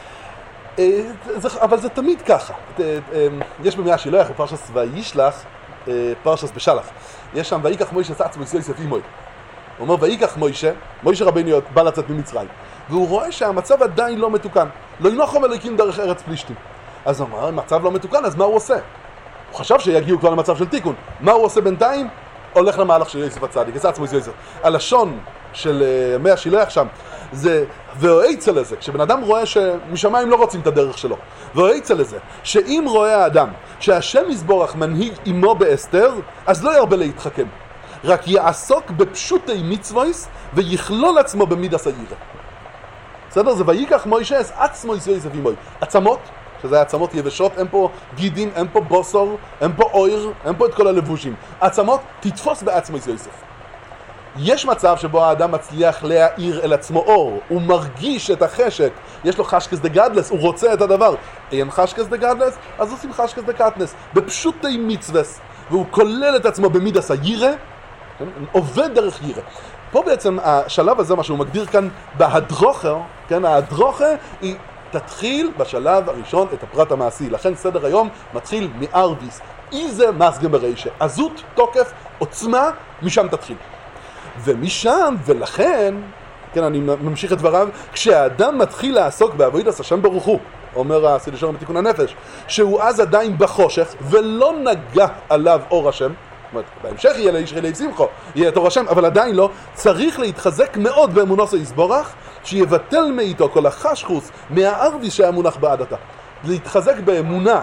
Speaker 1: אבל זה תמיד ככה. יש במאה שילוח, בפרשס וישלח, פרשס בשלח. יש שם ויקח מוישה עצמו יוסף אימוי. הוא אומר ויקח מוישה רבינו בא לצאת ממצרים. והוא רואה שהמצב עדיין לא מתוקן. לא ינוחם אלוהיקים דרך ארץ פלישתים. אז הוא אומר, מצב לא מתוקן, אז מה הוא עושה? הוא חשב שיגיעו כבר למצב של תיקון. מה הוא עושה בינתיים? הולך למהלך של יוסף הצדיק, עצמו יוסף. הלשון של מאה שילוח שם, זה והועצה לזה, כשבן אדם רואה שמשמיים לא רוצים את הדרך שלו, והועצה לזה, שאם רואה האדם שהשם יזבורך מנהיג עמו באסתר, אז לא ירבה להתחכם, רק יעסוק בפשוטי מצוויס ויכלול עצמו במידס היראה. בסדר? זה ויקח מוישה עצמו יוסף עמוי. עצמות, שזה עצמות יבשות, אין פה גידים, אין פה בוסור, אין פה אויר, אין פה את כל הלבושים. עצמות, תתפוס בעצמו יוסף. יש מצב שבו האדם מצליח להאיר אל עצמו אור, הוא מרגיש את החשק, יש לו חשקס דה גדלס, הוא רוצה את הדבר. אין חשקס דה גדלס, אז עושים חשקס דה קטנס, בפשוטי מצווס, והוא כולל את עצמו במידס היראה, עובד דרך יראה. פה בעצם השלב הזה, מה שהוא מגדיר כאן בהדרוכה, כן, ההדרוכה היא תתחיל בשלב הראשון את הפרט המעשי, לכן סדר היום מתחיל מארביס, איזה מסגם ברישה, עזות, תוקף, עוצמה, משם תתחיל. ומשם, ולכן, כן, אני ממשיך את דבריו, כשהאדם מתחיל לעסוק בעבודת השם ברוך הוא, אומר הסילוש שלום בתיקון הנפש, שהוא אז עדיין בחושך ולא נגע עליו אור השם, זאת אומרת, בהמשך יהיה לאיש חילי שמחו, יהיה את אור השם, אבל עדיין לא, צריך להתחזק מאוד באמונו שיסבורך, שיבטל מאיתו כל החשכוס מהערביס שהיה מונח בעדתה. להתחזק באמונה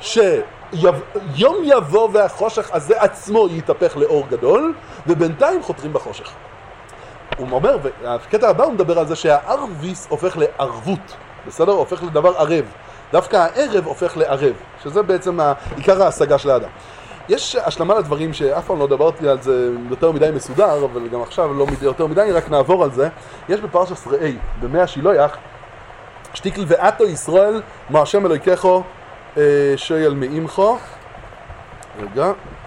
Speaker 1: יום יבוא והחושך הזה עצמו יתהפך לאור גדול, ובינתיים חותרים בחושך. הוא אומר, והקטע הבא הוא מדבר על זה שהערביס הופך לערבות, בסדר? הופך לדבר ערב. דווקא הערב הופך לערב, שזה בעצם עיקר ההשגה של האדם. יש השלמה לדברים שאף פעם לא דברתי על זה יותר מדי מסודר, אבל גם עכשיו לא יותר מדי, רק נעבור על זה. יש בפרשת ראי, במאה שילוח, שתיקל ואתו ישראל, מה השם אלוהיכךו, שייל מאימכו. רגע.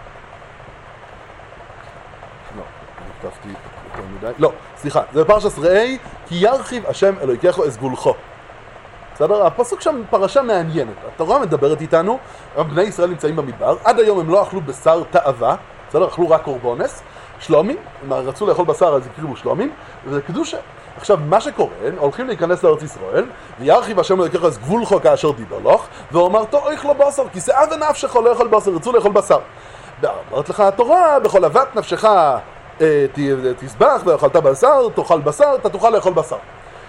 Speaker 1: לא, כתבתי יותר מדי. לא, סליחה, זה בפרשת ראי, כי ירחיב השם אלוהיכךו את גבולכו. בסדר? הפסוק שם פרשה מעניינת. התורה מדברת איתנו, בני ישראל נמצאים במדבר, עד היום הם לא אכלו בשר תאווה, בסדר? אכלו רק קורבנס, שלומים, אם רצו לאכול בשר אז יקריבו שלומים, וזה קדושה. עכשיו, מה שקורה, הולכים להיכנס לארץ ישראל, וירחיב השם אלוהיכך את גבולך כאשר דיבר לך, ואומרתו אוכל בשר, כי שאר ונפשך לא יאכל בשר, רצו לאכול בשר. ואמרת לך התורה, בכל אהבת נפשך תזבח, ואכלת בשר, תאכל בשר, אתה תוכל לאכול בשר.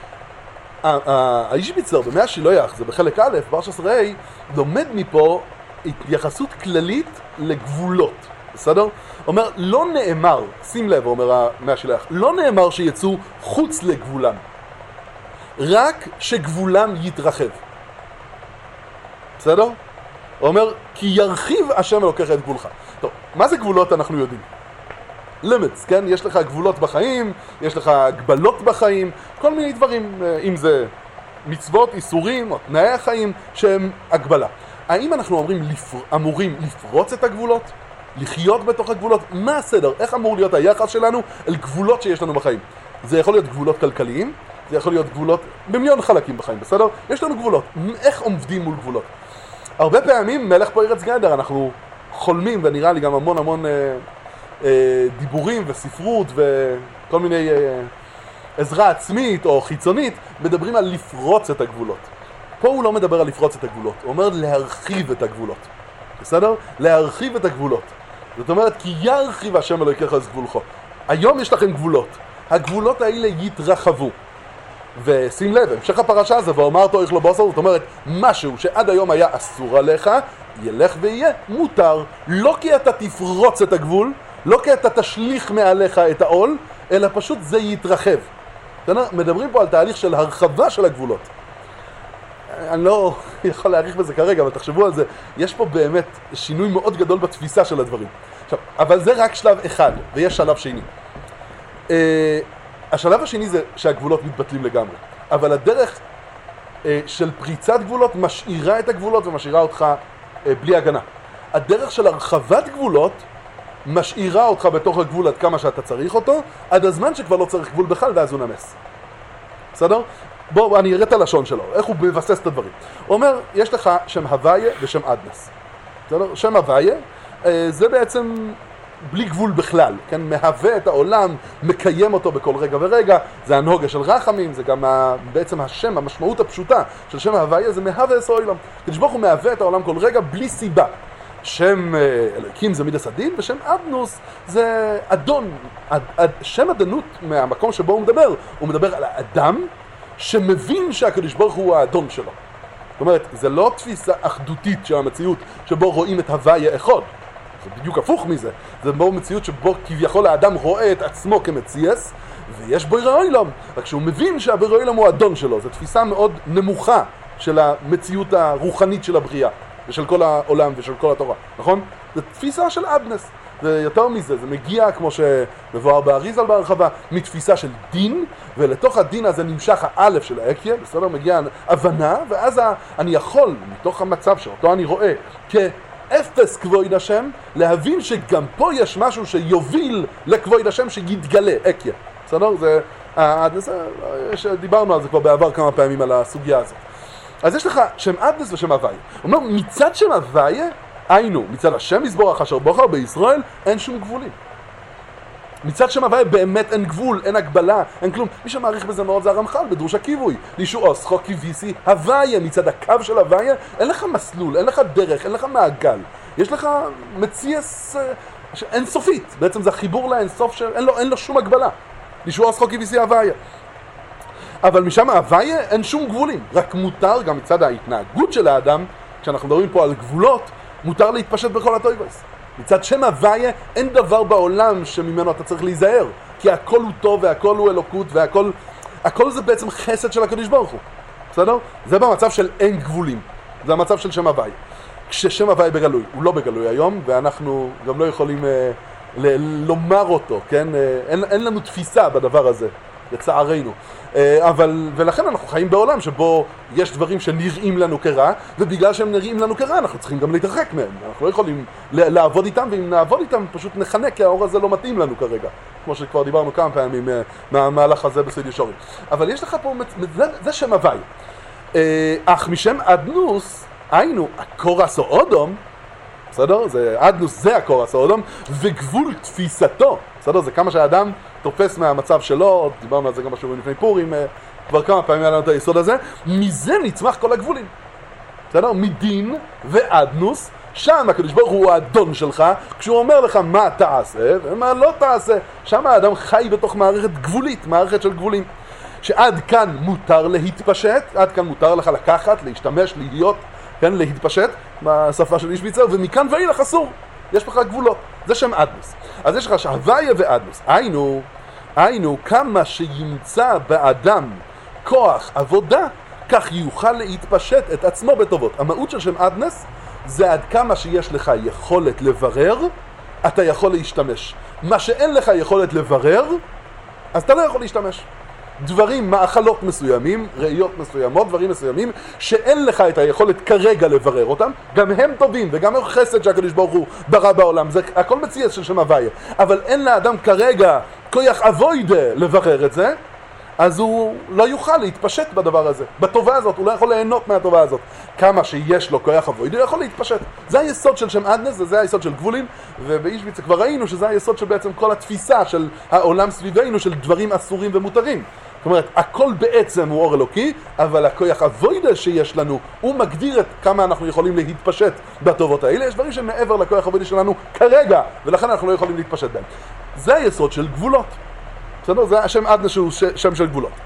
Speaker 1: האיש ביצר במאה שילוח, זה בחלק א', פרשת ראי, לומד מפה התייחסות כללית לגבולות, בסדר? אומר, לא נאמר, שים לב, אומר המאה שילוח, לא נאמר שיצאו חוץ לגבולם, רק שגבולם יתרחב. בסדר? הוא אומר, כי ירחיב השם אלוקיך את גבולך. טוב, מה זה גבולות אנחנו יודעים? לימיטס, כן? יש לך גבולות בחיים, יש לך הגבלות בחיים, כל מיני דברים, אם זה מצוות, איסורים או תנאי החיים שהם הגבלה. האם אנחנו אמורים לפרוץ את הגבולות? לחיות בתוך הגבולות? מה הסדר? איך אמור להיות היחס שלנו אל גבולות שיש לנו בחיים? זה יכול להיות גבולות כלכליים, זה יכול להיות גבולות במיליון חלקים בחיים, בסדר? יש לנו גבולות. איך עומדים מול גבולות? הרבה פעמים מלך פה ארץ גדר, אנחנו חולמים, ונראה לי גם המון דיבורים וספרות וכל מיני עזרה עצמית או חיצונית, מדברים על לפרוץ את הגבולות. פה הוא לא מדבר על לפרוץ את הגבולות, הוא אומר להרחיב את הגבולות. בסדר? להרחיב את הגבולות. זאת אומרת, כי ירחיב השם אלוהיכך את גבולך. היום יש לכם גבולות. הגבולות האלה יתרחבו. ושים לב, המשך הפרשה הזה, ואומרת אוכל בשר, זאת אומרת, משהו שעד היום היה אסור עליך, ילך ויהיה מותר, לא כי אתה תפרוץ את הגבול, לא כי אתה תשליך מעליך את העול, אלא פשוט זה יתרחב. מדברים פה על תהליך של הרחבה של הגבולות. אני לא יכול להעריך בזה כרגע, אבל תחשבו על זה. יש פה באמת שינוי מאוד גדול בתפיסה של הדברים. עכשיו, אבל זה רק שלב אחד, ויש שלב שני. השלב השני זה שהגבולות מתבטלים לגמרי. אבל הדרך של פריצת גבולות משאירה את הגבולות ומשאירה אותך בלי הגנה. הדרך של הרחבת גבולות משאירה אותך בתוך הגבול עד כמה שאתה צריך אותו, עד הזמן שכבר לא צריך גבול בכלל, ואז הוא נמס. בסדר? בואו, אני אראה את הלשון שלו, איך הוא מבסס את הדברים. הוא אומר, יש לך שם הוויה ושם אדנס. בסדר? שם הוויה, זה בעצם בלי גבול בכלל, כן? מהווה את העולם, מקיים אותו בכל רגע ורגע, זה הנהוגה של רחמים, זה גם בעצם השם, המשמעות הפשוטה של שם הוויה, זה מהווה את העולם. הקדוש ברוך הוא מהווה את העולם כל רגע בלי סיבה. שם אלוהיקים זה מידס הדין, ושם אדנוס זה אדון. שם אדנות מהמקום שבו הוא מדבר על האדם שמבין שהקדוש ברוך הוא האדון שלו. זאת אומרת, זה לא תפיסה אחדותית של המציאות שבו רואים את הוויה אחד. זה בדיוק הפוך מזה. זה בו מציאות שבו כביכול האדם רואה את עצמו כמציאס, ויש בו עולם. רק שהוא מבין שהבורא עולם הוא האדון שלו. זו תפיסה מאוד נמוכה של המציאות הרוחנית של הבריאה. ושל כל העולם ושל כל התורה, נכון? זו תפיסה של אדנס, ויותר מזה, זה מגיע, כמו שמבואר באריזל בהרחבה, מתפיסה של דין, ולתוך הדין הזה נמשך האלף של האקיה, בסדר? מגיע הבנה, ואז אני יכול, מתוך המצב שאותו אני רואה, כאפס כבוד השם, להבין שגם פה יש משהו שיוביל לכבוד השם שיתגלה, אקיה, בסדר? זה, דיברנו על זה כבר בעבר כמה פעמים על הסוגיה הזאת. אז יש לך שם אדנס ושם הוויה. הוא אומר, מצד שם הוויה, היינו, מצד השם יזבורך אשר בוחר בישראל, אין שום גבולים. מצד שם הוויה באמת אין גבול, אין הגבלה, אין כלום. מי שמעריך בזה מאוד זה הרמח"ל, בדרוש הכיווי. לישועוס, חוק כיביסי, הוויה, מצד הקו של הוויה, אין לך מסלול, אין לך דרך, אין לך מעגל. יש לך מציאס אינסופית. בעצם זה החיבור לאינסוף אין לו שום הגבלה. לישועוס, חוק כיביסי, הוויה. אבל משם ההוויה אין שום גבולים, רק מותר גם מצד ההתנהגות של האדם, כשאנחנו מדברים פה על גבולות, מותר להתפשט בכל הטויבס. מצד שם הוויה אין דבר בעולם שממנו אתה צריך להיזהר, כי הכל הוא טוב והכל הוא אלוקות והכל זה בעצם חסד של הקדוש ברוך הוא. בסדר? זה במצב של אין גבולים, זה המצב של שם הוויה. כששם הוויה בגלוי, הוא לא בגלוי היום, ואנחנו גם לא יכולים לומר אותו, כן? אין לנו תפיסה בדבר הזה. לצערנו. ולכן אנחנו חיים בעולם שבו יש דברים שנראים לנו כרע, ובגלל שהם נראים לנו כרע אנחנו צריכים גם להתרחק מהם. אנחנו לא יכולים לעבוד איתם, ואם נעבוד איתם פשוט נחנק, כי האור הזה לא מתאים לנו כרגע. כמו שכבר דיברנו כמה פעמים מהמהלך הזה בסוד ישורי. אבל יש לך פה, זה שם הוויה. אך משם אדנוס, היינו, הקורס או אודום, בסדר? אדנוס זה הקורס או אודום, וגבול תפיסתו. בסדר? זה כמה שהאדם תופס מהמצב שלו, דיברנו על זה גם בשיעורים לפני פורים, כבר כמה פעמים היה לנו את היסוד הזה, מזה נצמח כל הגבולים. בסדר? מדין ואדנוס, שם הקדוש ברוך הוא האדון שלך, כשהוא אומר לך מה תעשה ומה לא תעשה, שם האדם חי בתוך מערכת גבולית, מערכת של גבולים. שעד כאן מותר להתפשט, עד כאן מותר לך לקחת, להשתמש, להיות, כן, להתפשט, בשפה של איש ביצר, ומכאן ואילך אסור. יש לך גבולות. זה שם אדנוס. אז יש לך שהוויה ואדנוס. היינו כמה שימצא באדם כוח עבודה, כך יוכל להתפשט את עצמו בטובות. המהות של שם אדנס זה עד כמה שיש לך יכולת לברר, אתה יכול להשתמש. מה שאין לך יכולת לברר, אז אתה לא יכול להשתמש. דברים, מאכלות מסוימים, ראיות מסוימות, דברים מסוימים, שאין לך את היכולת כרגע לברר אותם, גם הם טובים, וגם הם חסד שהקדוש ברוך הוא ברא בעולם, זה הכל מציאס של שם הוויה, אבל אין לאדם כרגע כוח אבוידה לברר את זה, אז הוא לא יוכל להתפשט בדבר הזה, בטובה הזאת, הוא לא יכול ליהנות מהטובה הזאת. כמה שיש לו כוח אבוידה, הוא יכול להתפשט. זה היסוד של שם אדנס, זה היסוד של גבולים, ובאישוויץ כבר ראינו שזה היסוד של בעצם כל התפיסה של העולם סביבנו, של דברים אסורים ומותרים. זאת אומרת, הכל בעצם הוא אור אלוקי, אבל הכוח אבוידה שיש לנו, הוא מגדיר את כמה אנחנו יכולים להתפשט בטובות האלה. יש דברים שמעבר לכוח אבוידה שלנו כרגע, ולכן אנחנו לא יכולים להתפשט בהם. זה היסוד של גבולות. בסדר? זה השם אדנס שהוא שם של גבולות.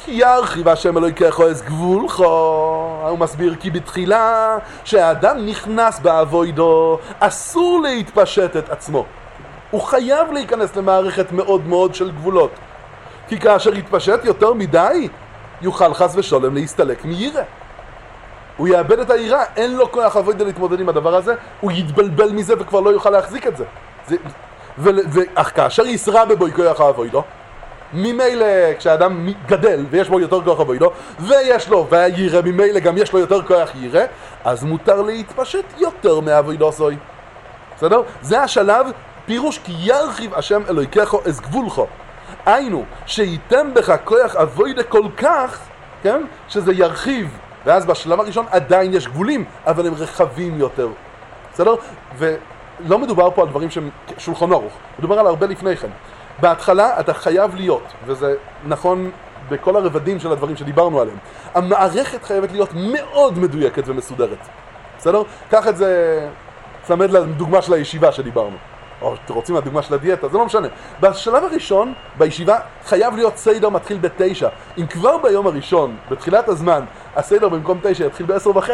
Speaker 1: כי ירחיב השם אלוהיכך את גבולך. הוא מסביר כי בתחילה שהאדם נכנס בעבודו אסור להתפשט את עצמו. הוא חייב להיכנס למערכת מאוד מאוד של גבולות. כי כאשר יתפשט יותר מדי, יוכל חס ושלום להסתלק מיראה. הוא יאבד את היראה, אין לו כוח עבודה להתמודד עם הדבר הזה, הוא יתבלבל מזה וכבר לא יוכל להחזיק את זה. אך כאשר ישרה בבוי כוח עבודו, ממילא כשאדם גדל ויש בו יותר כוח עבודו, ויש לו, והיראה ממילא גם יש לו יותר כוח יראה, אז מותר להתפשט יותר מעבודו זוי. בסדר? זה השלב, פירוש כי ירחיב השם אלוהיכך את גבולך. היינו, שייתן בך כוח עבודה כל כך, כן? שזה ירחיב. ואז בשלב הראשון עדיין יש גבולים, אבל הם רחבים יותר. בסדר? ולא מדובר פה על דברים שהם שולחן ערוך, מדובר על הרבה לפני כן. בהתחלה אתה חייב להיות, וזה נכון בכל הרבדים של הדברים שדיברנו עליהם. המערכת חייבת להיות מאוד מדויקת ומסודרת. בסדר? קח את זה, צמד לדוגמה של הישיבה שדיברנו. או אתם רוצים לדוגמה של הדיאטה, זה לא משנה. בשלב הראשון, בישיבה, חייב להיות סדר מתחיל ב9. אם כבר ביום הראשון, בתחילת הזמן, הסדר במקום 9 יתחיל ב10:30,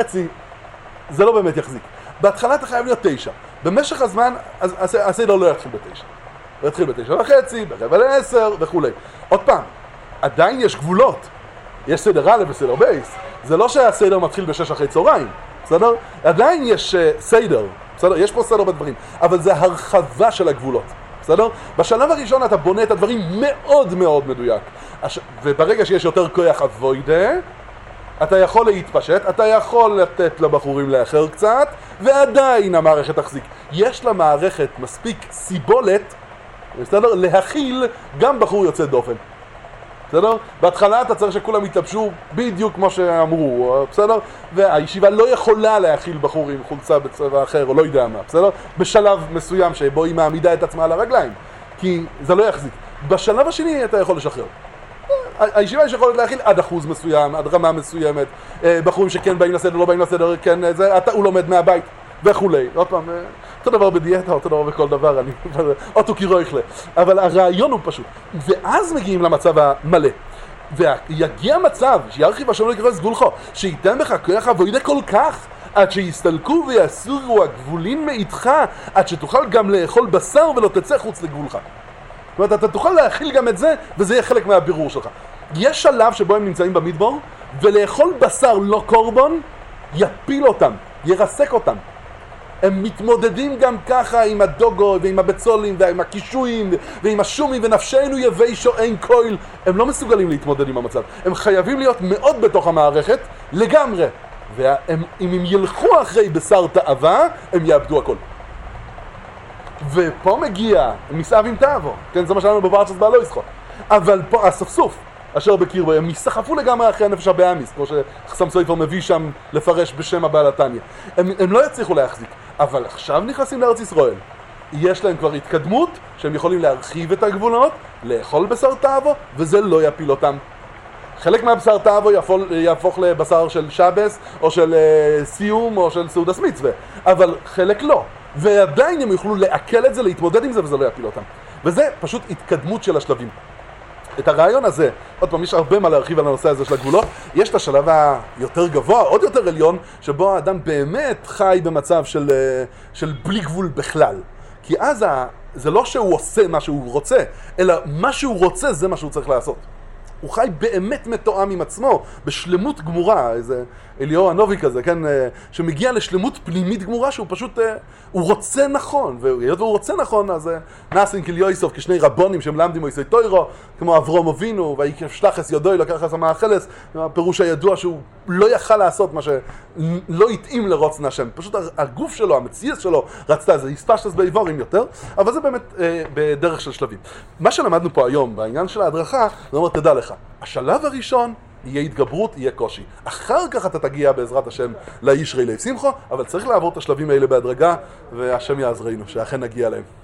Speaker 1: זה לא באמת יחזיק. בהתחלה אתה חייב להיות 9. במשך הזמן, הסדר לא יתחיל ב9. הוא יתחיל ב9:30, ב9:45 וכו'. עוד פעם, עדיין יש גבולות. יש סדר א' וסדר בייס. זה לא שהסדר מתחיל ב6 אחרי צהריים. בסדר? עדיין יש סדר. בסדר? יש פה סדר בדברים, אבל זה הרחבה של הגבולות. בסדר? בשלב הראשון אתה בונה את הדברים מאוד מאוד מדויק. וברגע שיש יותר כוח עבודה, אתה יכול להתפשט, אתה יכול לתת לבחורים לאחר קצת, ועדיין המערכת תחזיק. יש למערכת מספיק סיבולת, בסדר? להכיל גם בחור יוצא דופן. בסדר? בהתחלה אתה צריך שכולם יתלבשו בדיוק כמו שאמרו, בסדר? והישיבה לא יכולה להכיל בחור עם חולצה בצבע אחר או לא יודע מה, בסדר? בשלב מסוים שבו היא מעמידה את עצמה על הרגליים, כי זה לא יחזיק. בשלב השני אתה יכול לשחרר. הישיבה יש יכולת להכיל עד אחוז מסוים, עד רמה מסוימת, בחורים שכן באים לסדר, לא באים לסדר, כן, זה, הוא לומד מהבית וכולי. עוד פעם, אותו דבר בדיאטה, אותו דבר בכל דבר, אותו קירויכלה. אבל הרעיון הוא פשוט. ואז מגיעים למצב המלא. ויגיע מצב שירחיב השם אלוהיכך את גבולך, שייתן בך כוח עבודה כל כך, עד שיסתלקו ויסורו הגבולים מאיתך, עד שתוכל גם לאכול בשר ולא תצא חוץ לגבולך. זאת אומרת, אתה תוכל להכיל גם את זה, וזה יהיה חלק מהבירור שלך. יש שלב שבו הם נמצאים במדבר, ולאכול בשר לא קורבן, יפיל אותם, ירסק אותם. הם מתמודדים גם ככה עם הדוגו ועם הבצולים ועם הקישויים ועם השומים ונפשנו יבשו אין קויל. הם לא מסוגלים להתמודד עם המצב. הם חייבים להיות מאוד בתוך המערכת לגמרי. ואם הם ילכו אחרי בשר תאווה, הם יאבדו הכל. ופה מגיע מסעבים תאוו. כן, זה מה שלנו בברצ'ס בעל לא ישחוק. אבל פה הספסוף אשר בקרבו, הם מסחפו לגמרי אחרי הנפש הבאמיס, כמו שחסם סויפר מביא שם לפרש בשם הבעל התניא. הם לא יצליחו להחזיק, אבל עכשיו נכנסים לארץ ישראל. יש להם כבר התקדמות, שהם יכולים להרחיב את הגבולות, לאכול בשר תאוו, וזה לא יפיל אותם. חלק מהבשר תאוו יהפוך לבשר של שבס, או של סיום, או של סעודת מצווה, אבל חלק לא. ועדיין הם יוכלו לעכל את זה, להתמודד עם זה, וזה לא יפיל אותם. וזה פשוט התקדמות של השלבים. את הרעיון הזה, עוד פעם, יש הרבה מה להרחיב על הנושא הזה של הגבולות. יש את השלב היותר גבוה, עוד יותר עליון, שבו האדם באמת חי במצב של בלי גבול בכלל. כי אז זה לא שהוא עושה מה שהוא רוצה, אלא מה שהוא רוצה זה מה שהוא צריך לעשות. הוא חי באמת מתואם עם עצמו, בשלמות גמורה, איזה אליהו הנובי כזה, כן, שמגיע לשלמות פנימית גמורה, שהוא פשוט, הוא רוצה נכון, והיות והוא רוצה נכון, אז נאסין כליוסוף, כשני רבונים שמלמדים מויסי טוירו, כמו אברום אבינו, ויקשלחס יודוי, לקח את המאכלס, הפירוש הידוע שהוא לא יכל לעשות מה שלא התאים לרוצן השם, פשוט הגוף שלו, המציאות שלו, רצתה, זה יספשטס באיבורים יותר, אבל זה באמת בדרך של שלבים. מה שלמדנו פה היום, בעניין של ההדרכה, זה אומר, תדע לך, השלב הראשון יהיה התגברות, יהיה קושי. אחר כך אתה תגיע בעזרת השם לאישרי לב שמחו, אבל צריך לעבור את השלבים האלה בהדרגה, והשם יעזרנו, שאכן נגיע להם.